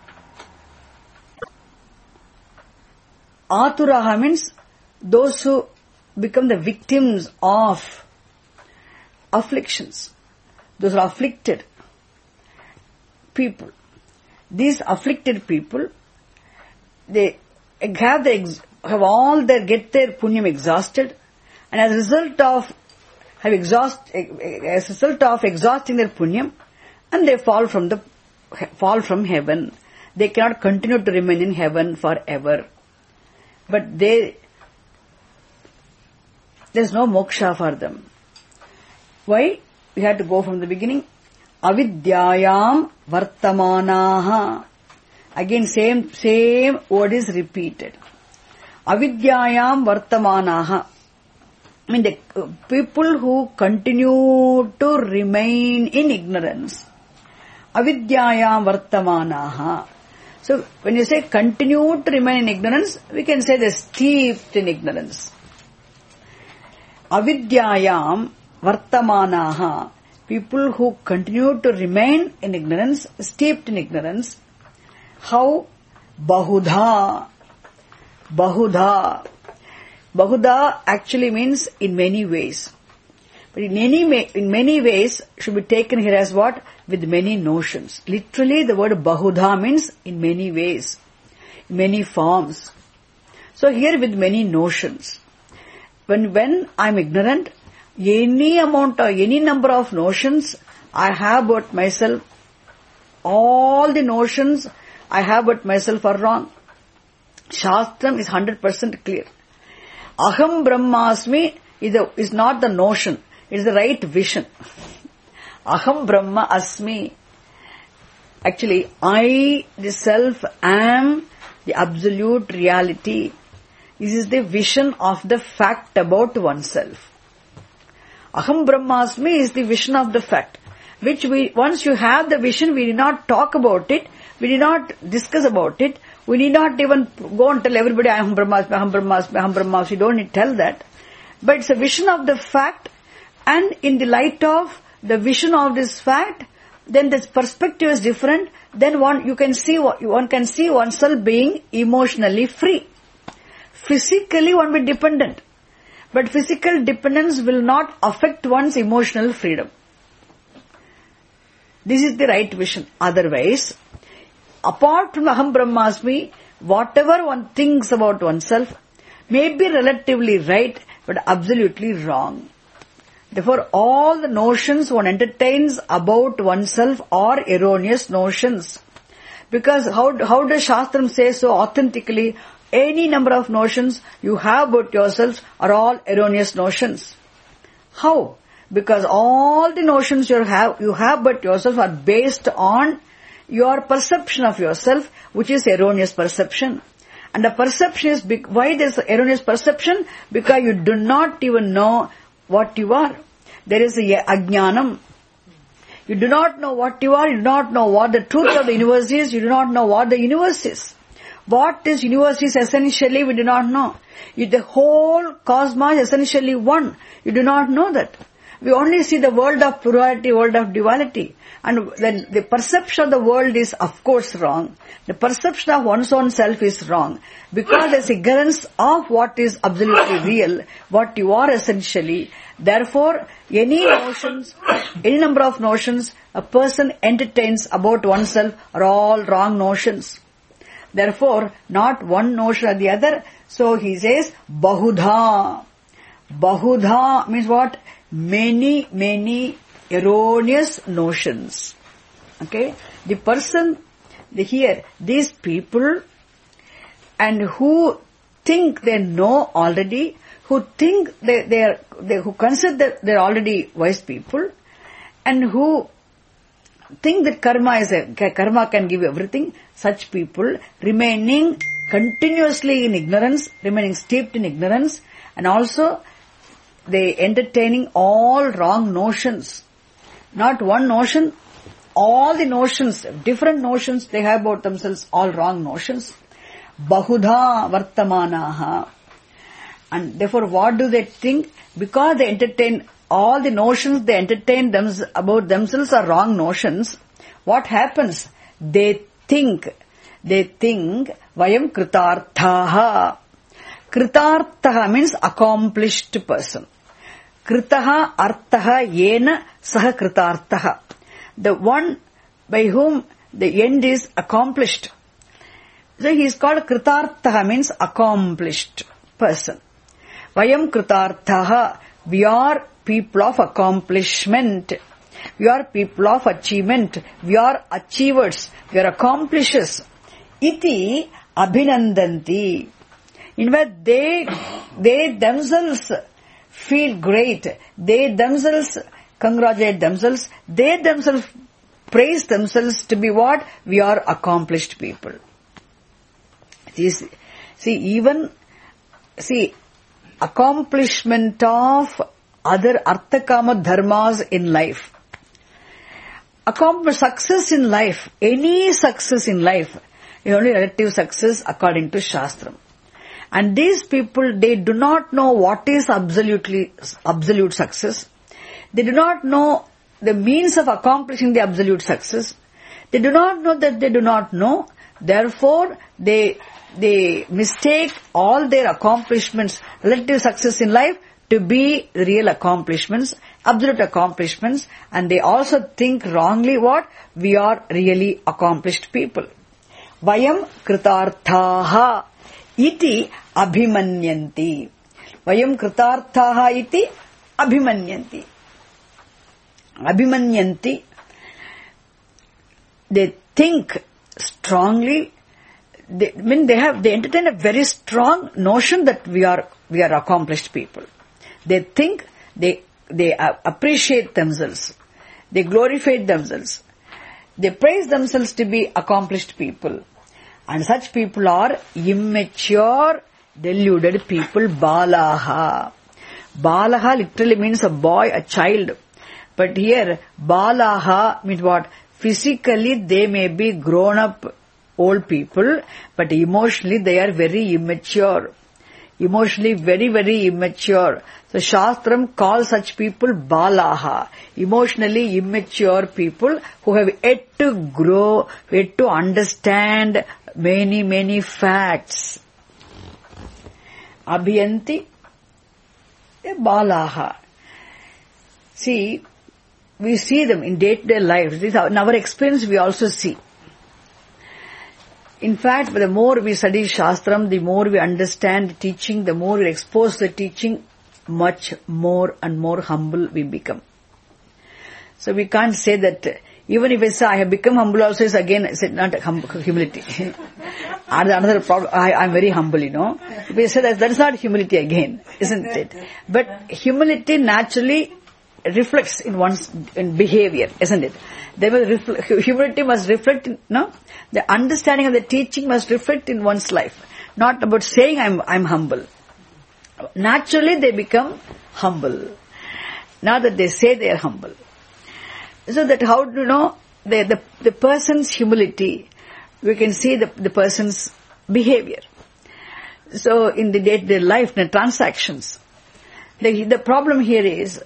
Aturaha means those who become the victims of afflictions. Those are afflicted people. These afflicted people, they have the, have all their, get their punyam exhausted, and as a result of have exhaust, as a result of exhausting their punyam, and they fall from the, fall from heaven. They cannot continue to remain in heaven forever. But they, there's no moksha for them. Why? We had to go from the beginning. Avidyayam vartamanaha. Again, same, same word is repeated. Avidyayam vartamanaha. I mean, the uh, people who continue to remain in ignorance. Avidyayam vartamanaha. So, when you say continue to remain in ignorance, we can say they're steeped in ignorance. Avidyayam vartamanaha. People who continue to remain in ignorance, steeped in ignorance. How? Bahudha. Bahudha. Bahudha actually means in many ways. But in many, in many ways should be taken here as what? With many notions. Literally the word Bahudha means in many ways, in many forms. So here with many notions. When, when I'm ignorant, any amount or any number of notions I have about myself, all the notions I have about myself are wrong. Shastram is one hundred percent clear. Aham Brahmasmi is, a, is not the notion, it is the right vision. Aham Brahma Asmi. Actually, I, the self, am the absolute reality. This is the vision of the fact about oneself. Aham Brahmasmi is the vision of the fact, which we, once you have the vision, we did not talk about it, we did not discuss about it, we need not even go and tell everybody, Aham Brahmasmi, Aham Brahmasmi, Aham Brahmasmi, we don't need to tell that. But it's a vision of the fact, and in the light of the vision of this fact, then this perspective is different, then one, you can see, one can see oneself being emotionally free. Physically one will be dependent. But physical dependence will not affect one's emotional freedom. This is the right vision. Otherwise, apart from Aham Brahmasmi, whatever one thinks about oneself may be relatively right, but absolutely wrong. Therefore, all the notions one entertains about oneself are erroneous notions. Because how, how does Shastram say so authentically? Any number of notions you have about yourself are all erroneous notions. How? Because all the notions you have, you have about yourself are based on your perception of yourself, which is erroneous perception. And the perception is, big, why there is erroneous perception? Because you do not even know what you are. There is a ajnanam. You do not know what you are, you do not know what the truth of the universe is, you do not know what the universe is. What this universe is essentially, we do not know. If the whole cosmos is essentially one, you do not know that. We only see the world of plurality, world of duality. And then the perception of the world is of course wrong. The perception of one's own self is wrong. Because there's ignorance of what is absolutely real, what you are essentially. Therefore, any notions, any number of notions a person entertains about oneself are all wrong notions. Therefore, not one notion or the other. So he says, Bahudha. Bahudha means what? Many, many erroneous notions. Okay? The person, the here, these people, and who think they know already, who think they, they are, they, who consider that they are already wise people, and who think that karma is a, karma can give you everything, such people remaining continuously in ignorance, remaining steeped in ignorance, and also they entertaining all wrong notions. Not one notion, all the notions, different notions they have about themselves, all wrong notions. Bahudha vartamanaha. And therefore what do they think? Because they entertain all the notions they entertain them, about themselves are wrong notions. What happens? They think, they think, vayam kritarthaha. Kritarthaha means accomplished person. Kritaha arthaha yena saha kritarthaha. The one by whom the end is accomplished. So he is called kritarthaha means accomplished person. Vayam kritarthaha. We are people of accomplishment. We are people of achievement. We are achievers. We are accomplishers. Iti abhinandanti. In fact, they, they themselves feel great. They themselves congratulate themselves. They themselves praise themselves to be what? We are accomplished people. See, see even, see, accomplishment of other arthakama dharmas in life. Accomplish success in life, any success in life, is only relative success according to Shastram. And these people, they do not know what is absolutely absolute success. They do not know the means of accomplishing the absolute success. They do not know that they do not know. Therefore, they they mistake all their accomplishments, relative success in life, to be real accomplishments, absolute accomplishments, and they also think wrongly what? We are really accomplished people. Vayam kritarthaha iti abhimanyanti. Vayam kritarthaha iti abhimanyanti. Abhimanyanti. They think strongly. They, I mean, they have, they entertain a very strong notion that we are, we are accomplished people. They think, they, they appreciate themselves. They glorify themselves. They praise themselves to be accomplished people. And such people are immature, deluded people, balaha. Balaha literally means a boy, a child. But here, balaha means what? Physically they may be grown up old people, but emotionally they are very immature. Emotionally very, very immature. So Shastram calls such people balaha. Emotionally immature people who have yet to grow, yet to understand many, many facts. Abhiyanti balaha. See, we see them in day-to-day life. In our experience we also see. In fact, the more we study Shastram, the more we understand the teaching, the more we expose the teaching, much more and more humble we become. So we can't say that, even if I say I have become humble also, is again, it's not hum- humility. Another problem, I, I'm very humble, you know. We say that that's not humility again, isn't it? But humility naturally reflects in one's in behavior, isn't it? They will reflect, humility must reflect in, no? The understanding of the teaching must reflect in one's life. Not about saying I'm, I'm humble. Naturally they become humble. Not that they say they are humble. So that how do you know the, the, the person's humility, we can see the, the person's behavior. So in the day-to-day life, in the transactions, the, the problem here is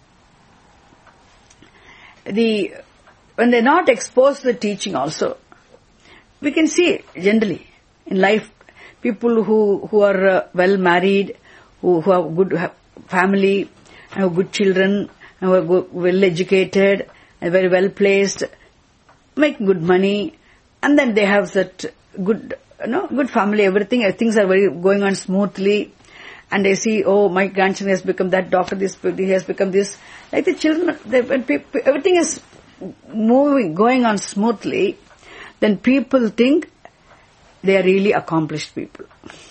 the when they're not exposed to the teaching also, we can see generally in life, people who, who are uh, well married, who, who have good have family, and have good children, and who are good, well educated, and very well placed, make good money, and then they have that good, you know, good family, everything, things are very going on smoothly, and they see, oh, my grandson has become that doctor, this, he has become this. Like the children, they, when people, everything is moving, going on smoothly, then people think they are really accomplished people.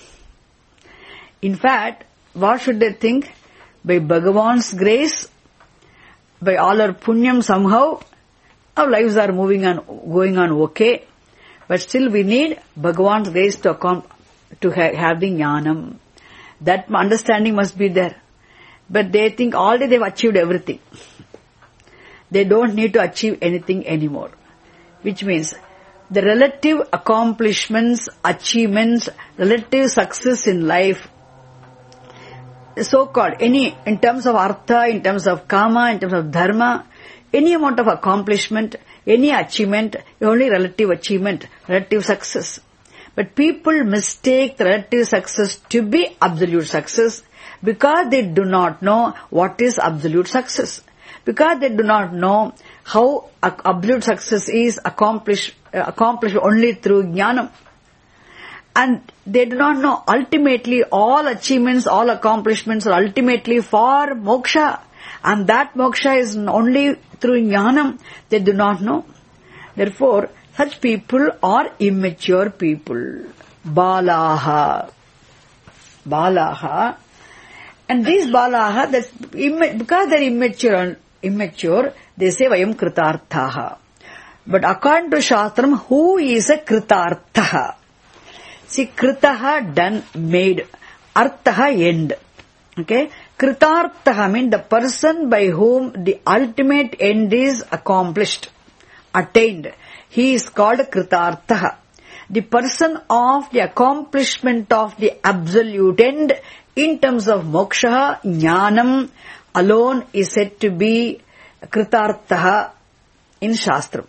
In fact, what should they think? By Bhagavan's grace, by all our punyam somehow, our lives are moving on, going on okay, but still we need Bhagavan's grace to, accom- to ha- have the jnanam. That understanding must be there. But they think already they've achieved everything. They don't need to achieve anything anymore. Which means the relative accomplishments, achievements, relative success in life, so-called, any, in terms of artha, in terms of kama, in terms of dharma, any amount of accomplishment, any achievement, only relative achievement, relative success. But people mistake the relative success to be absolute success because they do not know what is absolute success. Because they do not know how absolute success is accomplished, uh, accomplished only through jnanam. And they do not know ultimately all achievements, all accomplishments are ultimately for moksha. And that moksha is only through jnanam. They do not know. Therefore, such people are immature people. Balaha. Balaha. And these balaha, that's, because they're immature, immature, they say vayam kritarthaha. But according to Shastram, who is a kritarthaha? See, kritaha, done, made. Arthaha, end. Okay? Kritartha means the person by whom the ultimate end is accomplished, attained. He is called Kritartha. The person of the accomplishment of the absolute end in terms of moksha, jnanam alone is said to be Kritartha in Shastra.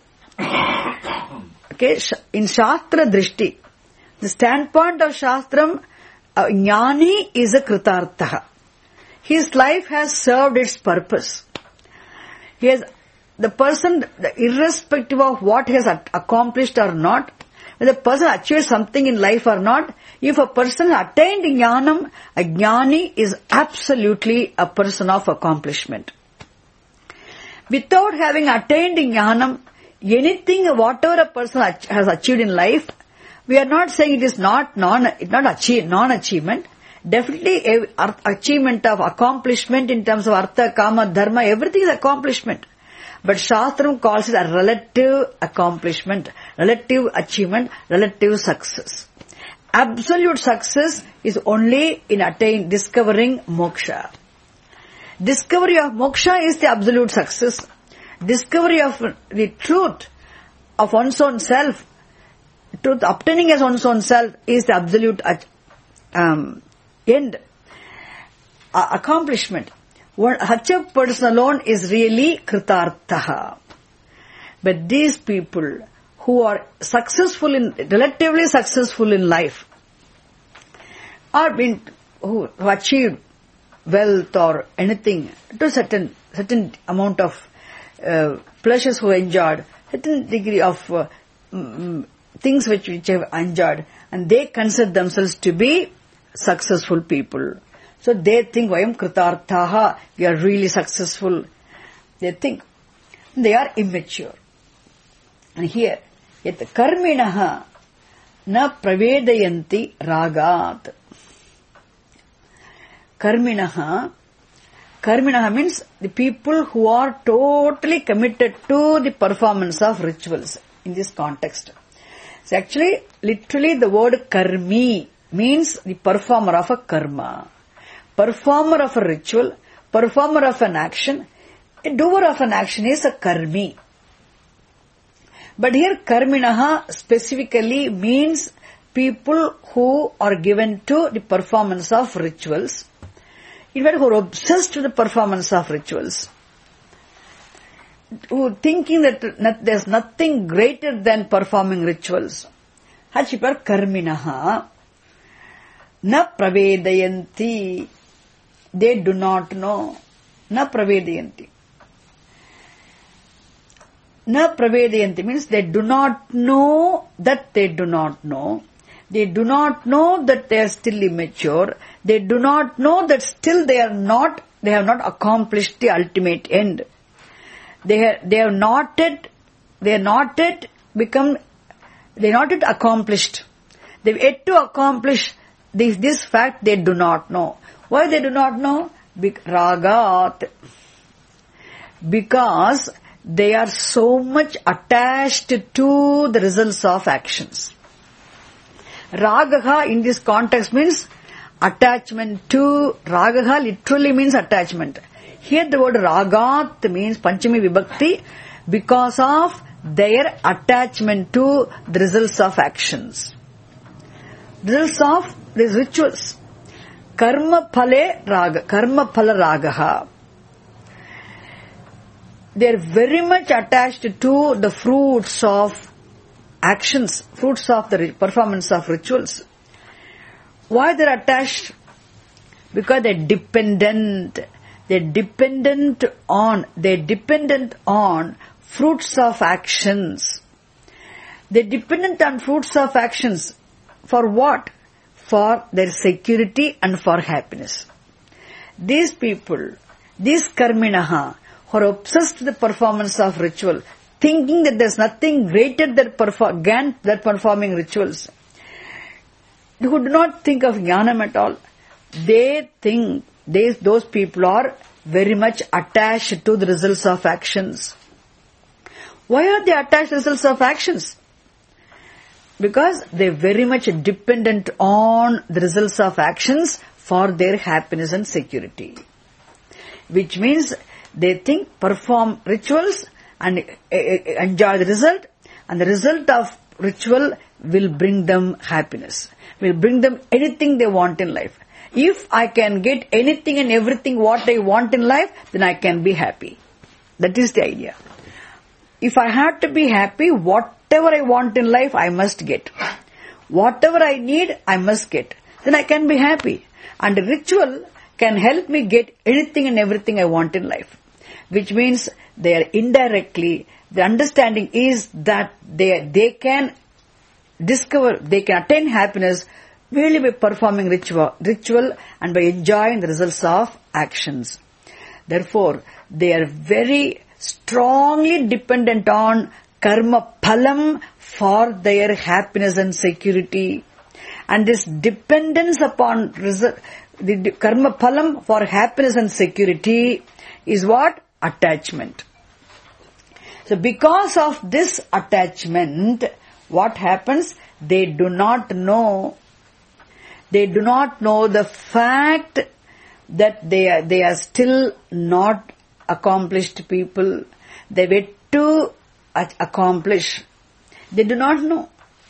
Okay? In Shastra Drishti, the standpoint of Shastram, uh, Jnani is a Kritartha. His life has served its purpose. He has, the person, irrespective of what he has accomplished or not, whether the person achieved something in life or not, if a person attained Jnanam, a Jnani is absolutely a person of accomplishment. Without having attained Jnanam, anything, whatever a person has achieved in life, we are not saying it is not non, not achieve, non-achievement. Definitely a achievement of accomplishment in terms of artha, kama, dharma, everything is accomplishment. But Shastram calls it a relative accomplishment, relative achievement, relative success. Absolute success is only in attain, discovering moksha. Discovery of moksha is the absolute success. Discovery of the truth of one's own self, truth obtaining as one's own self is the absolute um, end, uh, accomplishment. Such a person alone is really Kritartha. But these people who are successful in, relatively successful in life, or been, who have achieved wealth or anything to a certain, certain amount of uh, pleasures who enjoyed, certain degree of uh, mm, things which, which have enjoyed, and they consider themselves to be successful people. So they think, Vayam Kritarthaha, we are really successful. They think. They are immature. And here, yet karminaha na pravedayanti ragat. Karminaha, karminaha means the people who are totally committed to the performance of rituals in this context. So actually, literally the word karmi means the performer of a karma. Performer of a ritual, performer of an action, a doer of an action is a karmi. But here karminaha specifically means people who are given to the performance of rituals, in fact who are obsessed with the performance of rituals, who thinking that there is nothing greater than performing rituals. Hachipar karminaha na pravedayanti. They do not know. Na pravedayanti. Na pravedayanti means they do not know that they do not know. They do not know that they are still immature. They do not know that still they are not, they have not accomplished the ultimate end. They have, they have not yet, they are not yet become, they are not yet accomplished. They have yet to accomplish this, this fact they do not know. Why they do not know? Ragat. Because they are so much attached to the results of actions. Ragaha in this context means attachment to, Ragaha literally means attachment. Here the word Ragat means Panchami Vibhakti because of their attachment to the results of actions. Results of these rituals. Karma phale raga, karma phala ragaha. They are very much attached to the fruits of actions, fruits of the performance of rituals. Why they are attached? Because they are dependent. They are dependent on, they are dependent on fruits of actions. They are dependent on fruits of actions. For what? For their security and for happiness. These people, these karminaha, who are obsessed with the performance of ritual, thinking that there is nothing greater than, perform, than performing rituals, who do not think of jnanam at all, they think they, those people are very much attached to the results of actions. Why are they attached to the results of actions? Because they are very much dependent on the results of actions for their happiness and security. Which means they think, perform rituals and enjoy the result, and the result of ritual will bring them happiness, will bring them anything they want in life. If I can get anything and everything what I want in life, then I can be happy. That is the idea. If I have to be happy, whatever I want in life, I must get. Whatever I need, I must get. Then I can be happy. And the ritual can help me get anything and everything I want in life. Which means they are indirectly, the understanding is that they, they can discover, they can attain happiness merely by performing ritual, ritual and by enjoying the results of actions. Therefore, they are very strongly dependent on karma phalam for their happiness and security. And this dependence upon result, the karma phalam for happiness and security is what? Attachment. So because of this attachment, what happens? They do not know, they do not know the fact that they are, they are still not accomplished people. They were to accomplish. They do not know.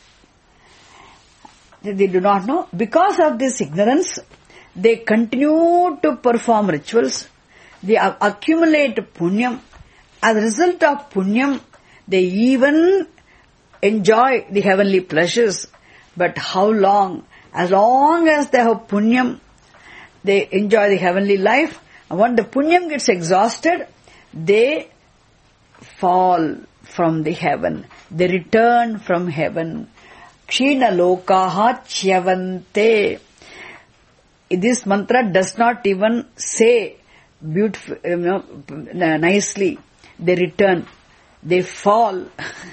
They do not know. Because of this ignorance, they continue to perform rituals. They accumulate punyam. As a result of punyam, they even enjoy the heavenly pleasures. But how long? As long as they have punyam, they enjoy the heavenly life. And when the punyam gets exhausted, they fall from the heaven. They return from heaven. Kshina lokaha chyavante. This mantra does not even say beautiful, you know, nicely. They return. They fall.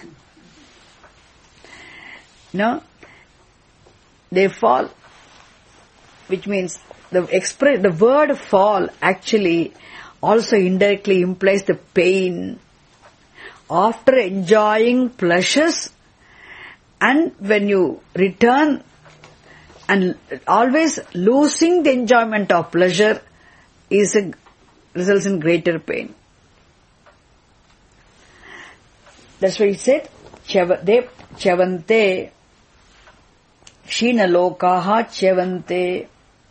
No? They fall. Which means the express, the word fall actually also indirectly implies the pain. After enjoying pleasures, and when you return and always losing the enjoyment of pleasure is a, results in greater pain. That's why he said, Chavante, Chavante, Shina lokaha Chavante.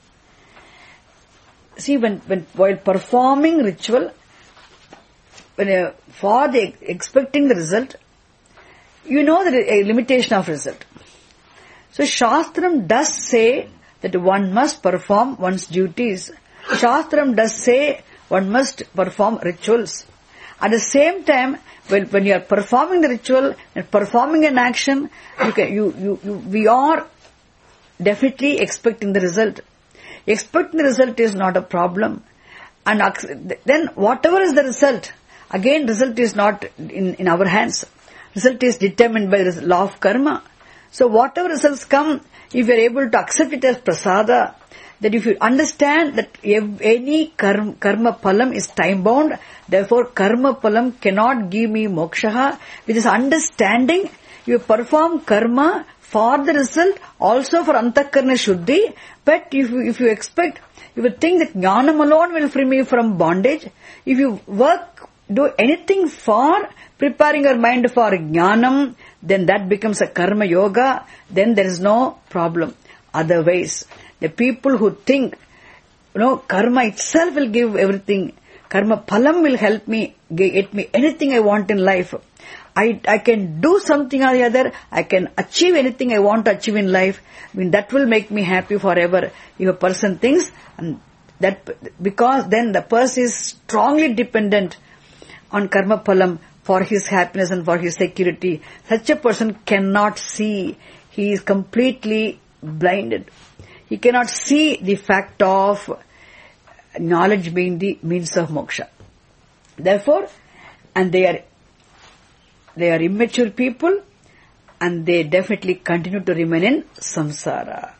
See, when, when while performing ritual, when uh, for the expecting the result, you know the a limitation of result. So Shastram does say that one must perform one's duties. Shastram does say one must perform rituals. At the same time, when, when you are performing the ritual and performing an action, you can, you, you, you, we are definitely expecting the result. Expecting the result is not a problem. And then whatever is the result, again result is not in, in our hands. Result is determined by the law of karma. So whatever results come, if you are able to accept it as prasada, that if you understand that any karma, karma phalam is time bound, therefore karma phalam cannot give me moksha. With this understanding, you perform karma for the result, also for antakarna shuddhi. But if you, if you expect, you would think that jnanam alone will free me from bondage. If you work, do anything for preparing your mind for jnanam, then that becomes a karma yoga, then there is no problem. Otherwise, the people who think, you know, karma itself will give everything, karma phalam will help me, get me anything I want in life. I, I can do something or the other, I can achieve anything I want to achieve in life, I mean that will make me happy forever. If a person thinks, and that, because then the person is strongly dependent on karma phalam for his happiness and for his security. Such a person cannot see. He is completely blinded. He cannot see the fact of knowledge being the means of moksha. Therefore, and they are, they are immature people, and they definitely continue to remain in samsara.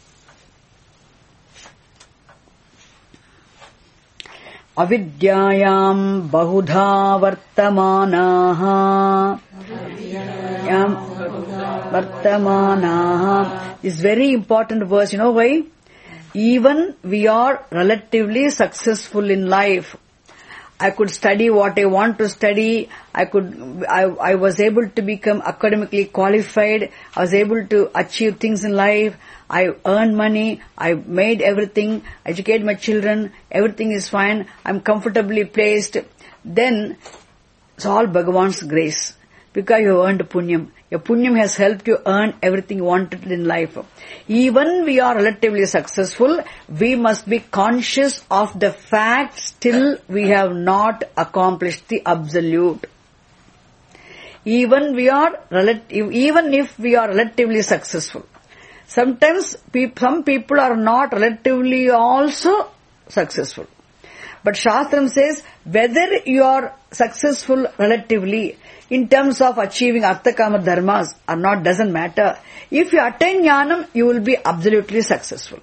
Avidyayam bahudha vartamanaha. Avidyayam vartamanaha. This very important verse, you know why? even we are relatively successful in life. I could study what I want to study. I could, I, I was able to become academically qualified. I was able to achieve things in life. I earned money. I made everything, educate my children. Everything is fine. I'm comfortably placed. Then, it's all Bhagavan's grace. Because you earned punyam. Your punyam has helped you earn everything you wanted in life. Even we are relatively successful, we must be conscious of the fact still we have not accomplished the absolute. Even we are relative, even if we are relatively successful. Sometimes pe- some people are not relatively also successful. But Shastram says, whether you are successful relatively, in terms of achieving artha kama dharmas or not, doesn't matter. If you attain jnanam, you will be absolutely successful.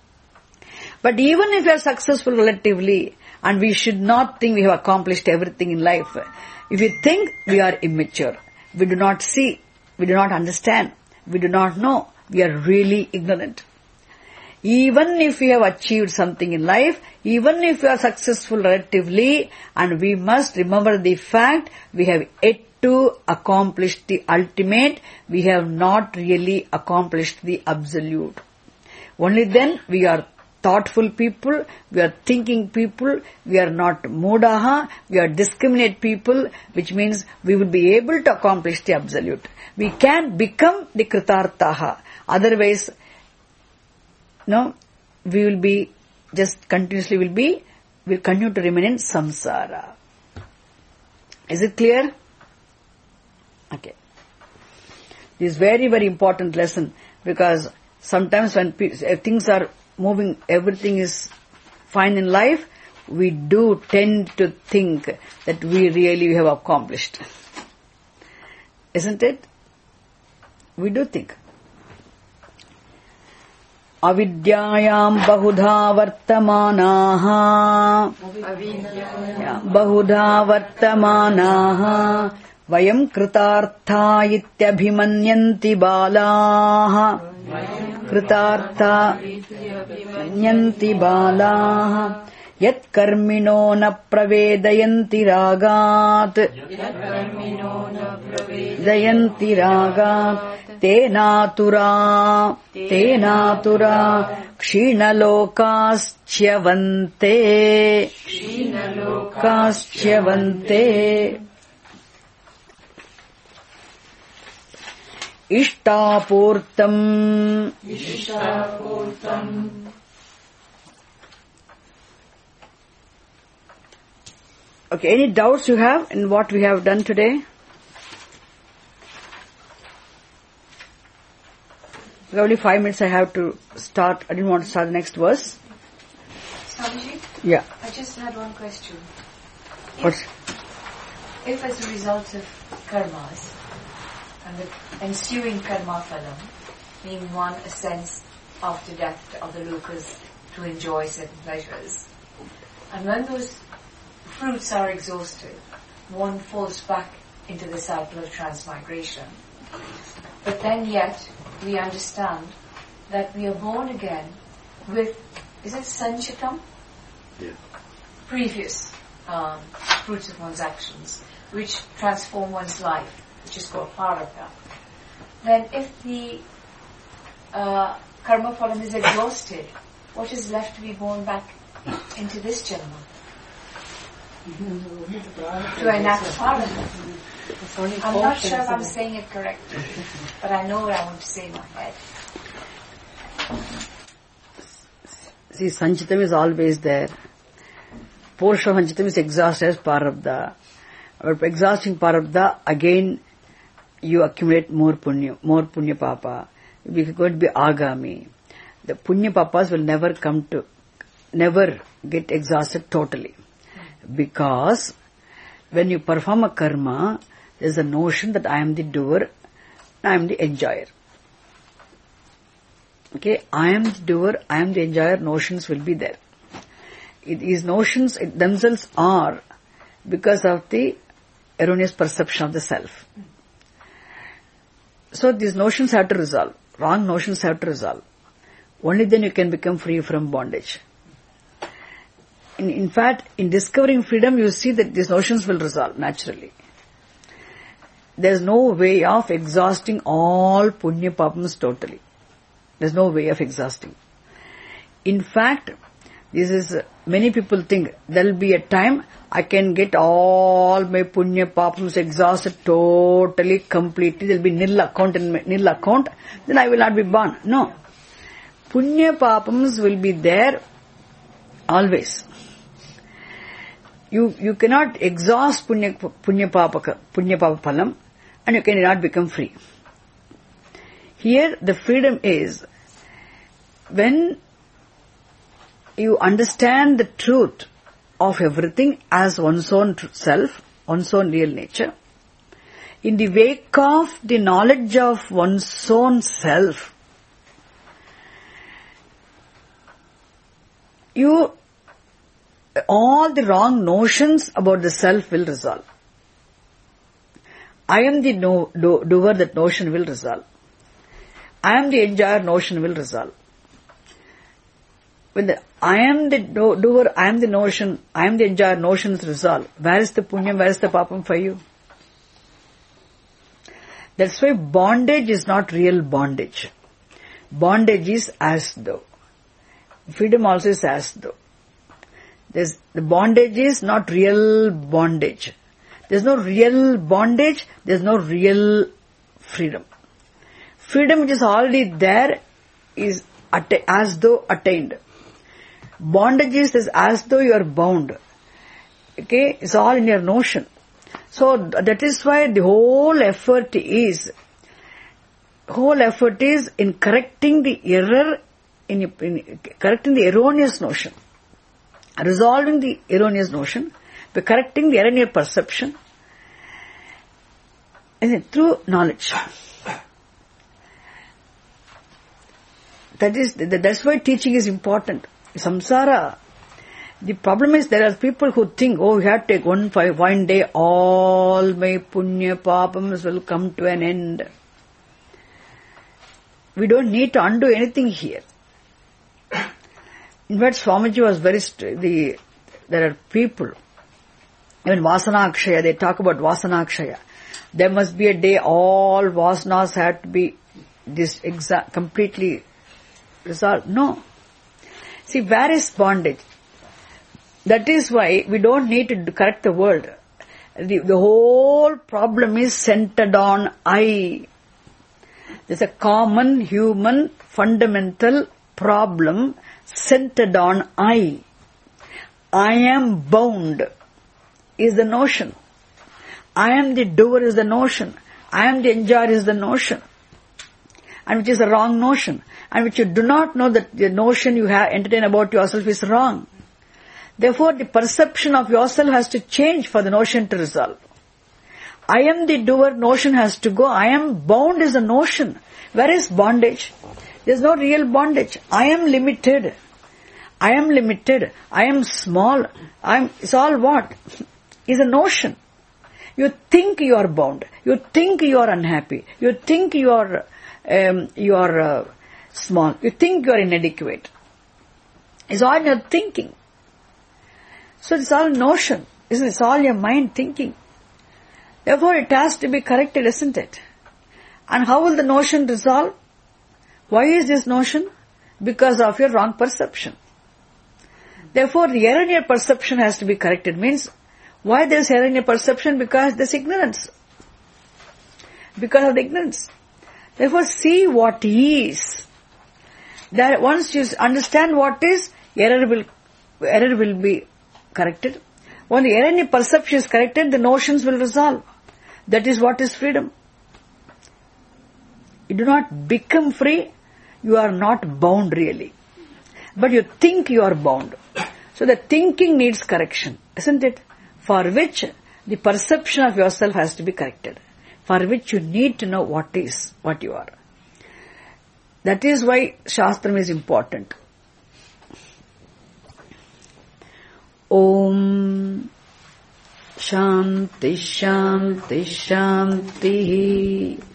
But even if you are successful relatively, and we should not think we have accomplished everything in life, if you think we are immature, we do not see, we do not understand, we do not know, we are really ignorant. Even if we have achieved something in life, even if we are successful relatively, and we must remember the fact we have yet to accomplish the ultimate, we have not really accomplished the absolute. Only then we are thoughtful people, we are thinking people, we are not mudaha, we are discriminate people, which means we will be able to accomplish the absolute. We can become the kritarthaha. Otherwise, no, we will be, just continuously will be, will continue to remain in samsara. Is it clear? Okay. This is very, very important lesson, because sometimes when things are moving, everything is fine in life, we do tend to think that we really have accomplished. Isn't it? We do think. Avidyayam bahudha vartamanaha bahudha vartamanaha vayam kritartha ityabhimanyanti balaha kritartha nyanti balaha yat karmino na pravedayanti ragat dayanti ragat tenatura tenatura kshinalokaschyavante kshinalokaschyavante ishtapurtam ishtapurtam. Okay, any doubts you have in what we have done today? Only five minutes I have to start. I didn't want to start the next verse. Swamiji? Yeah. I just had one question. What? If, if as a result of karmas, and the ensuing karma phalam, meaning one ascends after death to other lokas to enjoy certain pleasures, and when those fruits are exhausted, one falls back into the cycle of transmigration. But then yet, we understand that we are born again with, is it sanchitam? Yeah. Previous um, fruits of one's actions, which transform one's life, which is called parabdha. Then if the uh, karma phalam is exhausted, what is left to be born back into this janma? To enact parabdha. I'm not sure if I'm saying it correctly, but I know what I want to say in my head. See, sanchitam is always there. Portion of sanchitam is exhausted as parabdha. But exhausting parabdha, again, you accumulate more punya, more punya papa. We are going to be agami. The punya papas will never come to, never get exhausted totally. Because when you perform a karma, there is a notion that I am the doer, I am the enjoyer. Okay, I am the doer, I am the enjoyer, notions will be there. It, these notions it themselves are because of the erroneous perception of the self. So these notions have to resolve. Wrong notions have to resolve. Only then you can become free from bondage. In, in fact, in discovering freedom, you see that these notions will resolve naturally. There is no way of exhausting all punya papams totally. There is no way of exhausting. In fact, this is, many people think there will be a time I can get all my punya papams exhausted totally, completely. There will be nil account in my, nil account. Then I will not be born. No. Punya papams will be there always. You, you cannot exhaust punya, punya papa, punya papa phalam and you cannot become free. Here the freedom is when you understand the truth of everything as one's own self, one's own real nature. In the wake of the knowledge of one's own self, you, all the wrong notions about the self will resolve. I am the no, do, doer, that notion will resolve. I am the enjoyer, notion will resolve. When the I am the do, doer, I am the notion, I am the enjoyer, notions resolve. Where is the punyam, where is the papam for you? That's why bondage is not real bondage. Bondage is as though. Freedom also is as though. There's, the bondage is not real bondage. There's no real bondage, there's no real freedom. Freedom which is already there is atta- as though attained. Bondage is as though you are bound. Okay, it's all in your notion. So that is why the whole effort is, whole effort is in correcting the error, in, in correcting the erroneous notion, resolving the erroneous notion, by correcting the erroneous perception, and through knowledge. That is, that's why teaching is important. Samsara, the problem is there are people who think, oh, we have to take one, five, one day, all my punya papams will come to an end. We don't need to undo anything here. In fact, Swamiji was very, st- the, there are people, even Vasanakshaya, they talk about Vasanakshaya. There must be a day all Vasanas have to be this exa- completely resolved. No. See, where is bondage? That is why we don't need to correct the world. The, the whole problem is centered on I. There's a common human fundamental problem centered on I. I am bound is the notion. I am the doer is the notion. I am the enjoyer is the notion. And which is a wrong notion. And which you do not know that the notion you have entertained about yourself is wrong. Therefore, the perception of yourself has to change for the notion to resolve. I am the doer, notion has to go. I am bound is a notion. Where is bondage? There is no real bondage. I am limited. I am limited. I am small. I am. It's all what? Is a notion. You think you are bound. You think you are unhappy. You think you are um, you are uh, small. You think you are inadequate. It's all your thinking. So it's all notion. Isn't it? It's all your mind thinking. Therefore, it has to be corrected, isn't it? And how will the notion resolve? Why is this notion? Because of your wrong perception. Therefore, the error in your perception has to be corrected. Means, why there is error in your perception? Because there is ignorance. Because of the ignorance. Therefore, see what is. That once you understand what is, error will error will be corrected. When the error in your perception is corrected, the notions will resolve. That is what is freedom. You do not become free, you are not bound really. But you think you are bound. So the thinking needs correction, isn't it? For which the perception of yourself has to be corrected. For which you need to know what is, what you are. That is why Shastram is important. Om Shanti Shanti Shanti